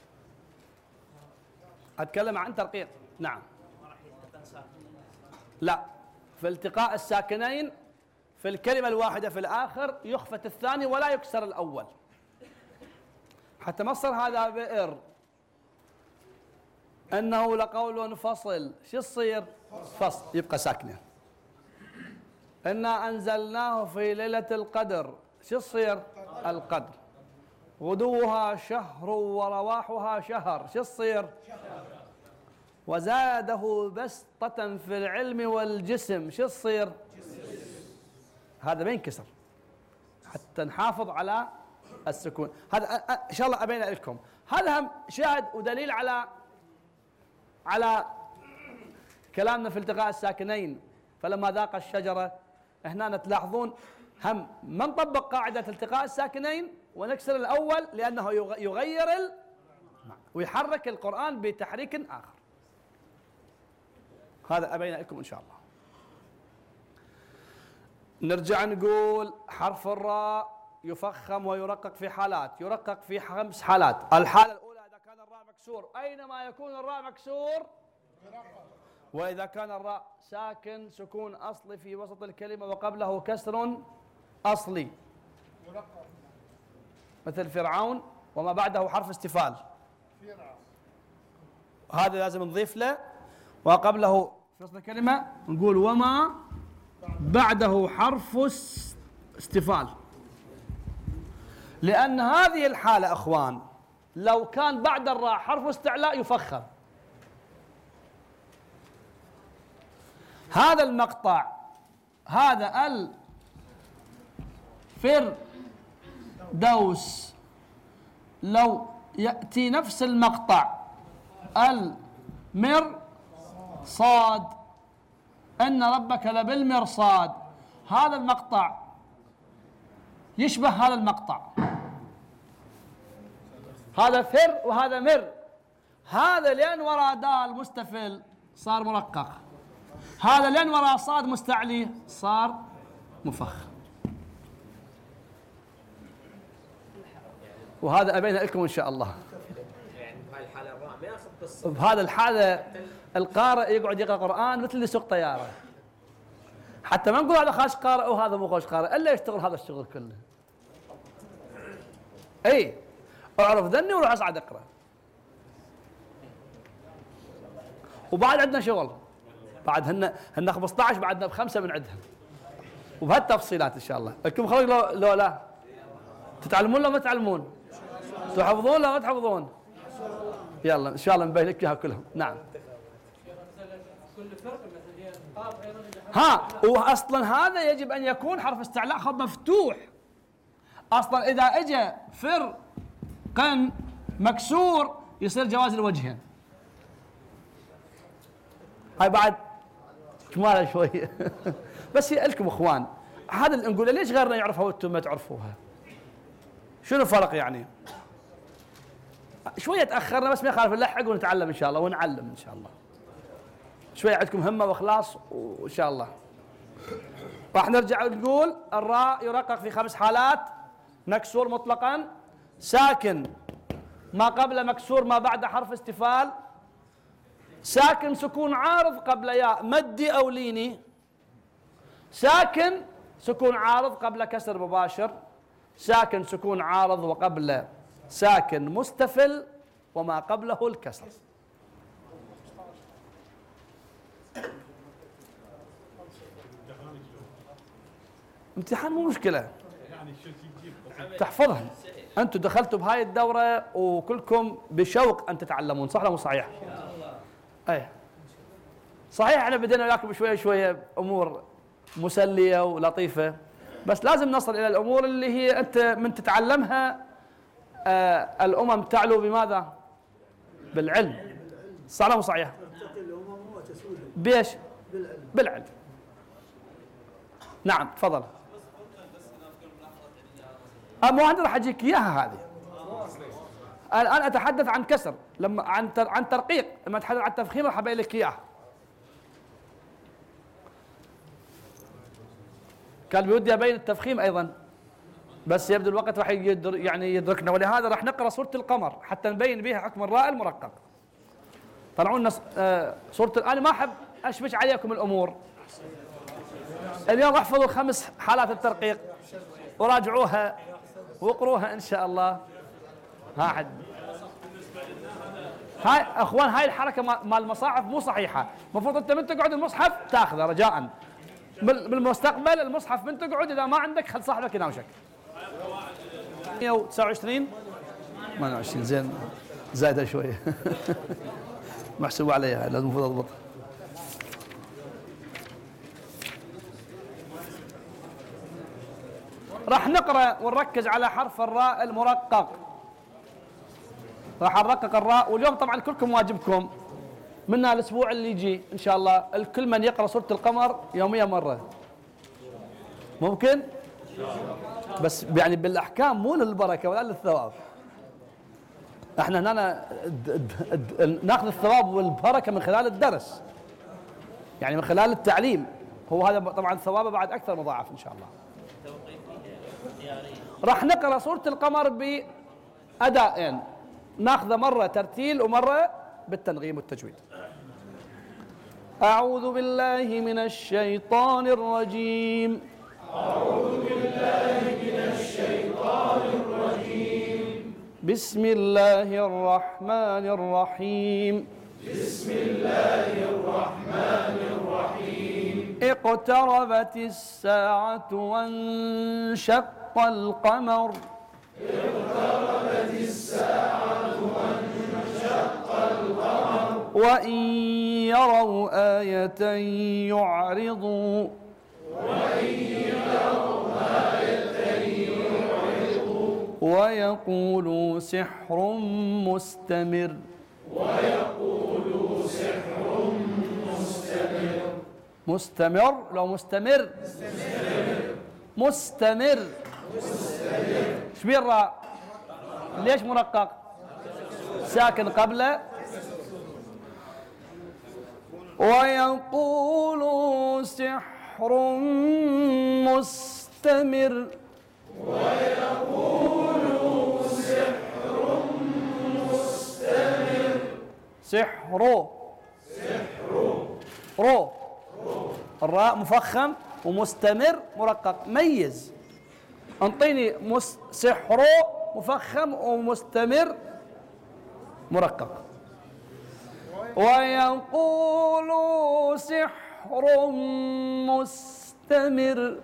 أتكلم عن ترقيق. نعم. لا، في التقاء الساكنين في الكلمة الواحدة في الآخر يخفت الثاني ولا يكسر الأول، حتى ما يصير هذا بئر أنه لقول فصل. شو يصير؟ فصل يبقى ساكنة. إنا أنزلناه في ليلة القدر. شو يصير؟ القدر. غدوها شهر ورواحها شهر. شو يصير؟ وزاده بسطة في العلم والجسم. شو يصير؟ هذا ما ينكسر حتى نحافظ على السكون. هذا إن شاء الله أبين لكم. هذا هم شاهد ودليل على كلامنا في التقاء الساكنين. فلما ذاق الشجرة هنا تلاحظون هم ما نطبق قاعدة التقاء الساكنين ونكسر الأول لأنه يغير ويحرك القرآن بتحريك آخر. هذا أبين لكم إن شاء الله. نرجع نقول حرف الراء يفخم ويرقق في حالات. يرقق في 5 حالات. الحالة الأولى إذا كان الراء مكسور، أينما يكون الراء مكسور. وإذا كان الراء ساكن سكون أصلي في وسط الكلمة وقبله كسر أصلي مثل فرعون وما بعده حرف استفال. هذا لازم نضيف له وقبله في وسط الكلمة نقول وما بعده حرف استفال. لأن هذه الحالة أخوان لو كان بعد الراء حرف استعلاء يفخم. هذا المقطع هذا الفردوس لو يأتي نفس المقطع المرصاد إن ربك لبالمرصاد، هذا المقطع يشبه هذا المقطع. هذا فر وهذا مر. هذا لين وراء دال مستفل صار مرقق. هذا لين وراء صاد مستعلي صار مفخم. وهذا أبين لكم إن شاء الله. يعني بهاي الحالة الراء ما ياخذ بالصدق. بهذا الحالة القارئ يقعد يقرأ قرآن مثل اللي يسوق طيارة. حتى ما نقول هذا خاش قارئ وهذا مو خاش قارئ إلا يشتغل هذا الشغل كله. أي أعرف ذني وروح أصعد أقرأ. وبعد عندنا شغل. بعد هن 15 بعدنا ب5 من عندهم. وبهالتفصيلات إن شاء الله. لكم خلق لو لا تتعلمون لو ما تعلمون؟ تحفظون لو ما تحفظون؟ يلا إن شاء الله نبين لك إياها كلهم. نعم. ها وأصلا هذا يجب أن يكون حرف استعلاء خط مفتوح. أصلا إذا إجا فرق مكسور يصير جواز الوجهين. هاي بعد كمالة شوية. بس هي لكم اخوان هذا اللي نقوله ليش غيرنا يعرفها وانتم ما تعرفوها؟ شنو الفرق يعني؟ شوية تأخرنا بس ما يخالف نلحق ونتعلم ان شاء الله ونعلم ان شاء الله. شوية عندكم همة واخلاص وان شاء الله. راح نرجع نقول الراء يرقق في 5 حالات. مكسور مطلقا، ساكن ما قبل مكسور ما بعد حرف استفال، ساكن سكون عارض قبل ياء مدي أو ليني، ساكن سكون عارض قبل كسر مباشر، ساكن سكون عارض وقبل ساكن مستفل وما قبله الكسر. امتحان مو مشكلة، يعني شو تجيب تحفظها. أنتم دخلتوا بهاي الدورة وكلكم بشوق أن تتعلمون، صح ولا مو صحيح؟ أي صحيح. احنا بدينا وياكم شوية شوية أمور مسلية ولطيفة، بس لازم نصل إلى الأمور اللي هي أنت من تتعلمها الأمم تعلو بماذا؟ بالعلم، صح ولا مو صحيح؟ بيش؟ بالعلم. نعم تفضل. مو عندي راح اجيك اياها هذه. الان اتحدث عن كسر، لما عن ترقيق، لما اتحدث عن تفخيم راح ابين لك اياها. كان بودي ابين التفخيم ايضا، بس يبدو الوقت راح يعني يدركنا، ولهذا راح نقرا سوره القمر حتى نبين بها حكم الراء المرقق. طلعوا لنا سوره. انا ما احب اشبش عليكم الامور. اليوم احفظوا 5 حالات الترقيق وراجعوها واقروها ان شاء الله. ها حد هاي اخوان، هاي الحركه مال المصاحف مو صحيحه. المفروض انت من تقعد المصحف تاخذه رجاء. بالمستقبل المصحف من تقعد، اذا ما عندك خل صاحبك يناوشك. 129 28 زين، زايده شويه. محسوب عليها، لازم المفروض اضبط. راح نقرأ ونركز على حرف الراء المرقق. راح نرقق الراء، واليوم طبعا كلكم واجبكم منا الاسبوع اللي يجي ان شاء الله الكل من يقرأ سورة القمر يوميا مرة. ممكن؟ بس يعني بالاحكام مو للبركة ولا للثواب. احنا هنا ناخذ الثواب والبركة من خلال الدرس، يعني من خلال التعليم. هو هذا طبعا ثوابه بعد اكثر مضاعف ان شاء الله. راح نقرأ سورة القمر بأدائين، ناخذ مرة ترتيل ومرة بالتنغيم والتجويد. أعوذ بالله من الشيطان الرجيم. أعوذ بالله من الشيطان الرجيم. بسم الله الرحمن الرحيم. بسم الله الرحمن الرحيم. اقتربت الساعة وانشق القمر. اقتربت الساعة وانشق القمر. وإن يروا آية يعرضوا. وإن يروا آية يعرضوا. ويقولوا سحر مستمر. ويقولوا سحر مستمر. مستمر لو مستمر. مستمر. مستمر. ايش بيه الراء؟ ليش مرقق؟ ساكن قبله. ويقولوا سحر مستمر. ويقولوا سحر مستمر. سحر. سحر. رو. الراء مفخم ومستمر مرقق. ميز. انطيني سحر مفخم ومستمر مرقق. ويقولوا سحر مستمر.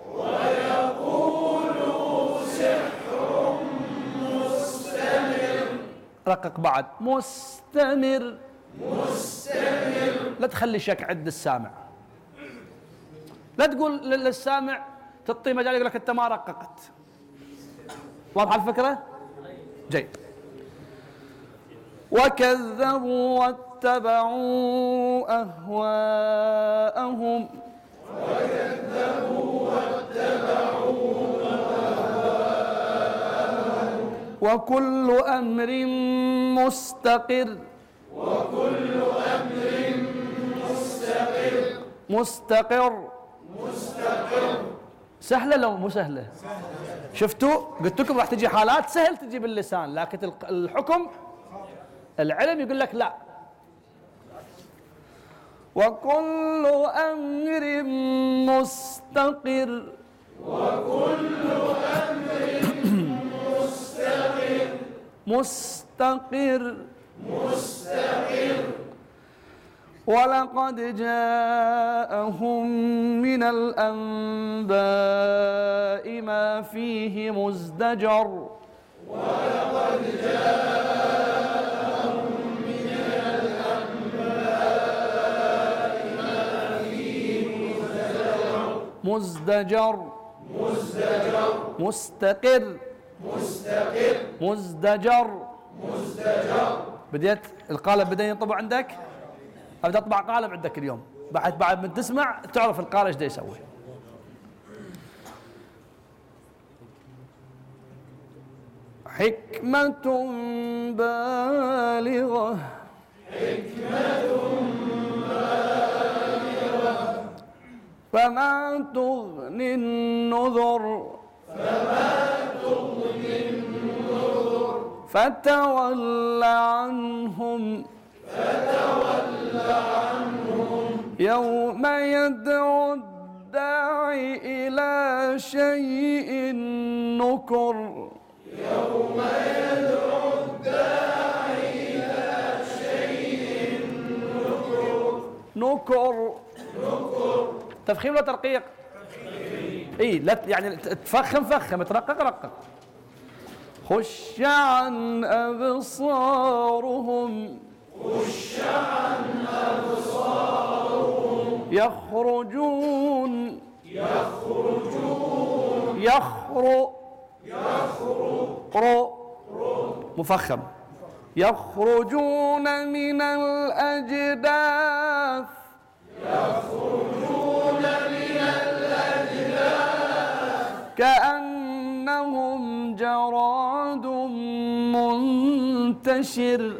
ويقولوا سحر مستمر. رقق بعد. مستمر. مستمر. لا تخلي شك عند السامع، لا تقول للسامع تعطيه مجال يقول لك انت ما رققت. واضحه الفكره؟ جيد. وكذبوا واتبعوا اهواءهم. وكذبوا واتبعوا اهواءهم. وكل امر مستقر. وكل امر مستقر. مستقر. مستقر. سهله لو مو سهله؟ شفتوا؟ قلت لكم راح تجي حالات سهل تجي باللسان، لكن الحكم العلم يقول لك لا. وكل امر مستقر. وكل امر مستقر. مستقر. مستقر. ولقد جاءهم من الأنباء ما فيه مزدجر. ولقد جاءهم من الأنباء ما فيه مزدجر. مزدجر مستقر مزدجر. بديت القالب بدأ ينطبع عندك، أبدأ أطبع قالب عندك اليوم، بعد ما تسمع تعرف القارئ ايش دا يسوي. حكمة بالغة فما تغني النذر فتول عنهم يوم يدعو الداعي إلى شيء نكر. نكر تفخيم ولا ترقيق؟ اي لا يعني تفخم فخم، ترقق رقق. خش عن أبصارهم يخرجون مفخم. يخرجون من الأجداث كأنهم جراد منتشر.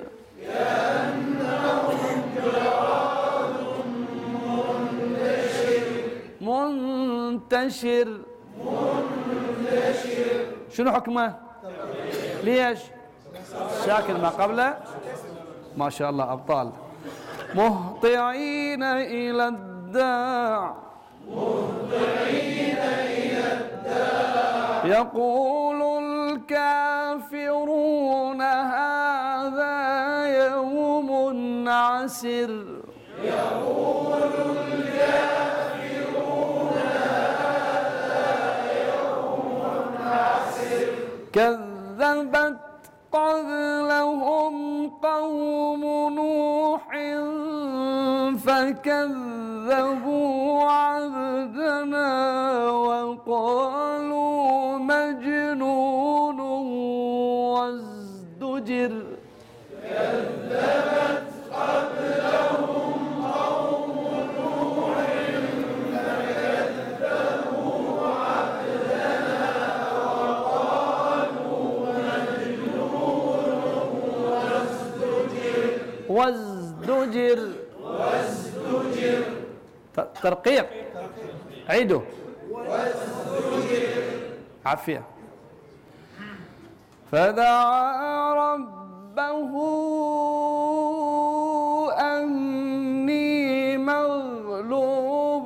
منتشر شنو حكمه؟ ليش؟ ساكن ما قبله. ما شاء الله أبطال. مهطعين إلى الداع يقول الكافرون هذا يوم عسر. كذبت قبلهم قوم نوح فكذبوا عبدنا وقالوا مجنون وازدجر. كذبت قبلهم قوم نوح فكذبوا عبدنا وقالوا مجنون وازدجر. ترقيق عيدوا. عافية. فدعا ربه أني مغلوب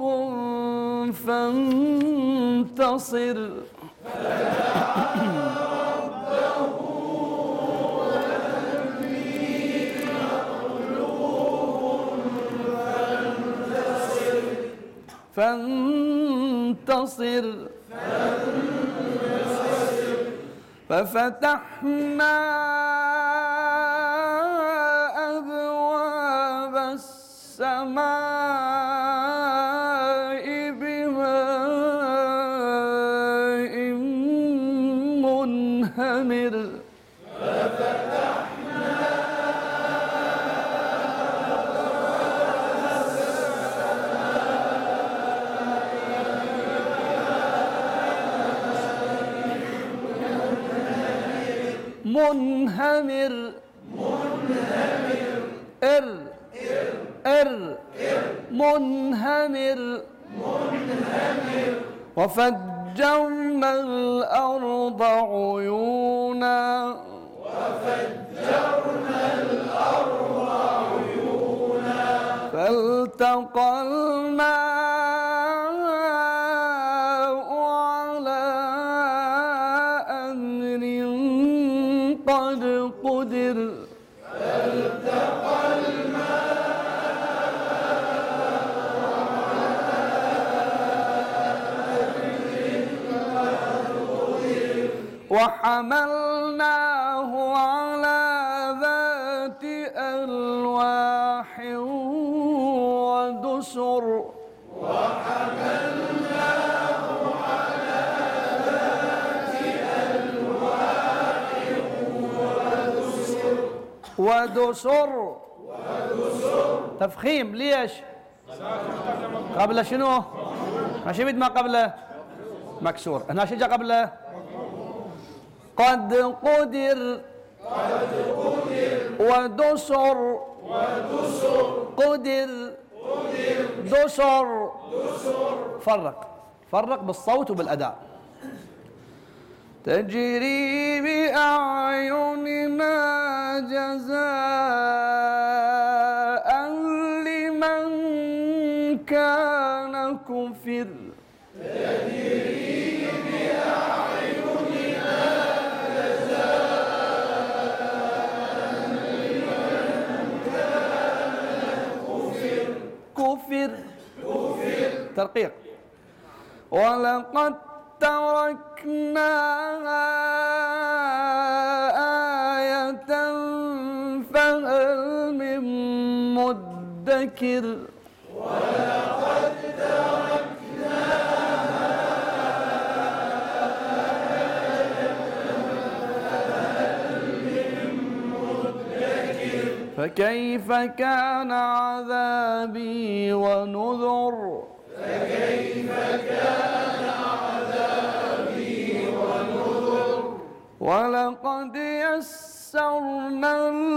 فانتصر. فانتصر. ففتحنا أبواب السماء بماء منهمر. منهمر منهمر. وفجرنا الأرض عيونا فالتقى الماء على أمر قد قدر. فالتقى الماء وحملناه على ذات ألواح ودسر ودسر تفخيم ليش؟ قبل شنو؟ ماشي بد ما قبله مكسور. هنا شو جاء قبله؟ قد قدر ودسر قدر دسر. فرق بالصوت وبالأداء. تجري بأعيننا جزاء لمن كان كفر. تجري بأعيننا جزاء لمن كان كفر. ترقيق. ولقد تركناها آية فهل من مدكر. ولقد تركناها آية فهل من مدكر. فكيف كان عذابي ونذر. فكيف كان عذابي ونذر. ولقد يسرنا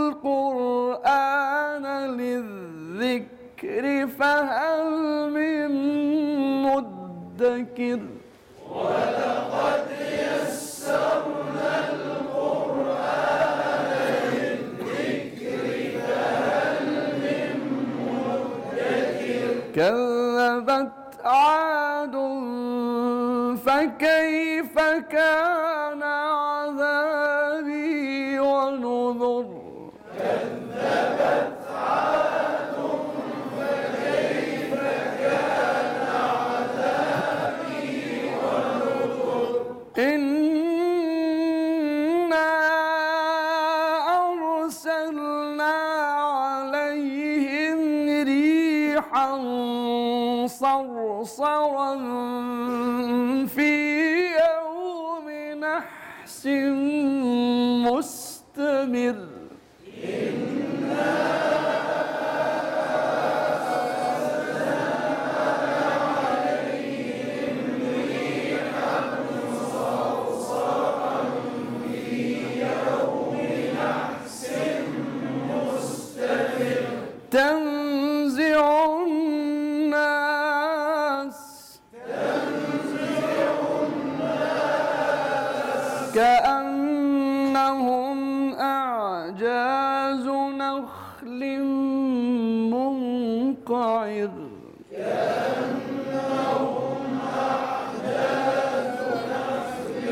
القرآن للذكر فهل من مدكر. ولقد يسرنا القرآن للذكر فهل من مدكر. كذبت عاد فكيف كان عذابي ونذر. كذبت عاد فكيف كان عذابي ونذر. إنا أرسلنا عليهم ريحا صرصرا في يوم نحس مستمر. إنا أرسلنا عليهم ريحا صرصرا في يوم نحس مستمر. تنزع كأنهم أعجاز نخل منقعر. كأنهم أعجاز نخل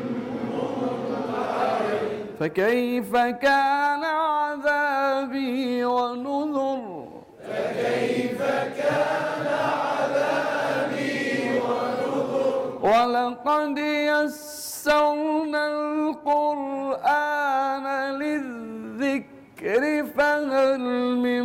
منقعر. فكيف كان عذابي ونذر. فكيف كان عذابي ونذر. ولقد يسرنا القرآن للذكر فهل من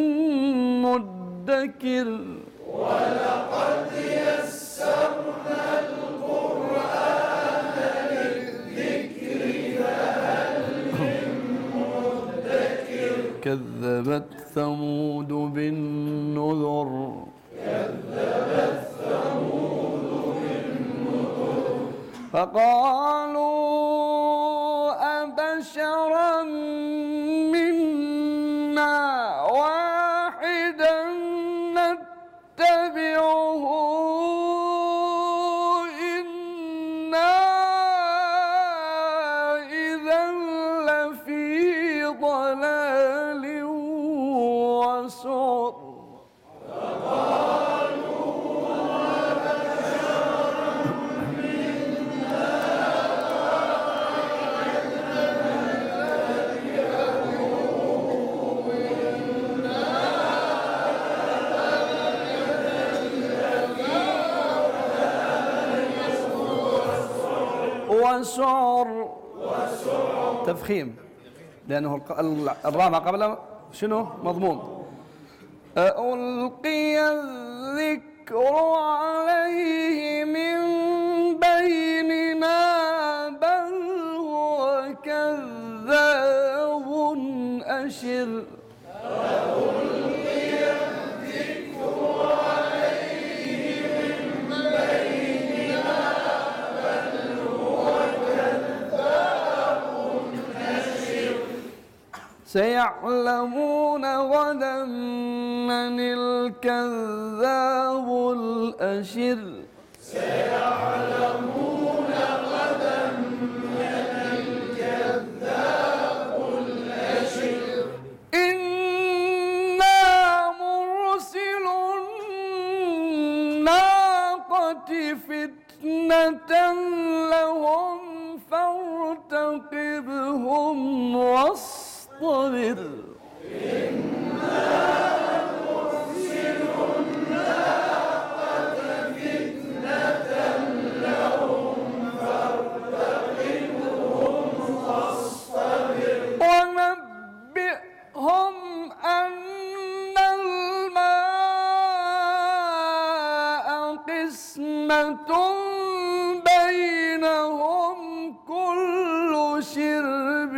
مدكر. ولقد يسرنا القرآن للذكر فهل من مدكر. كذبت ثمود بالنذر. كذبت ثمود بالنذر. فقالوا أبشرا منا واحدا نتبعه إنا إذا لفي ضلال وسعر. وسعر تفخيم، لأنه الراء ما قبله شنو مضموم. ألقي الذكر عليه من بيننا بل هو كذاب أشر. سيعلمون غدا من الكذاب الأشر. سيعلمون غدا من الكذاب الأشر. إنا مرسل الناقة فتنة لهم فارتقبهم واصطبر. إنا مرسل الناقة فتنة لهم فارتقبهم واصطبر. ونبئهم أن الماء قسمة بينهم كل شرب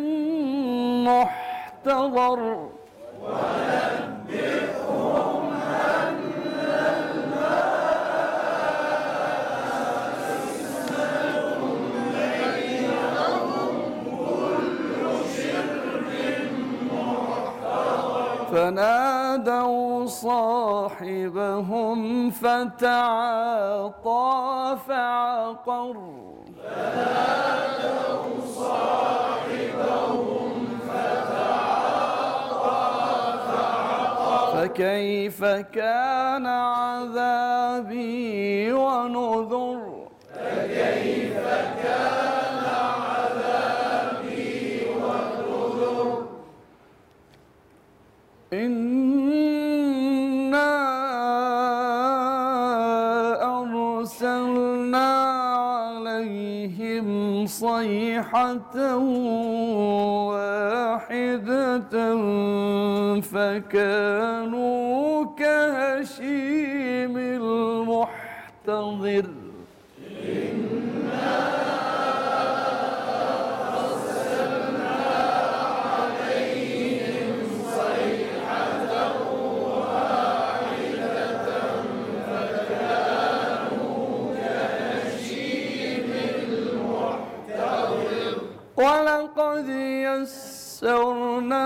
محتضر. ونبئهم أن الماء قسمة بينهم كل شرب محتضر. فنادوا صاحبهم فتعاطى فعقر. فنادوا صاحبهم فتعاطى فعقر. فكيف كان عذابي ونذر. فكيف كان عذابي ونذر. إنا أرسلنا عليهم صيحة واحدة فكانوا كهشيم المحتضر. ولقد يسرنا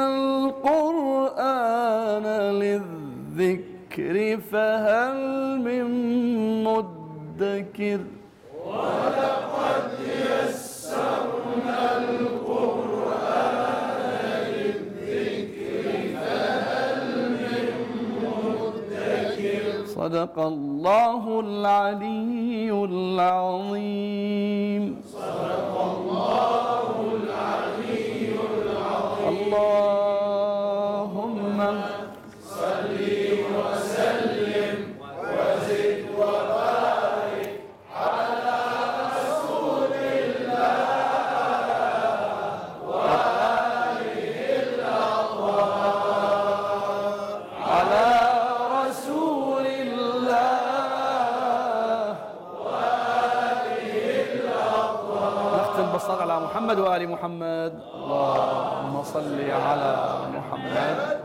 القرآن للذكر فهل من مدكر. ولقد يسرنا القرآن للذكر فهل من مدكر. صدق الله العلي العظيم. صدق الله العلي العظيم. اللهم صل وسلم وزد وبارك على رسول الله وآله الأطهار. على رسول الله وآله الأطهار. نختم بالصلاة على محمد وآل محمد. اللهم صل على محمد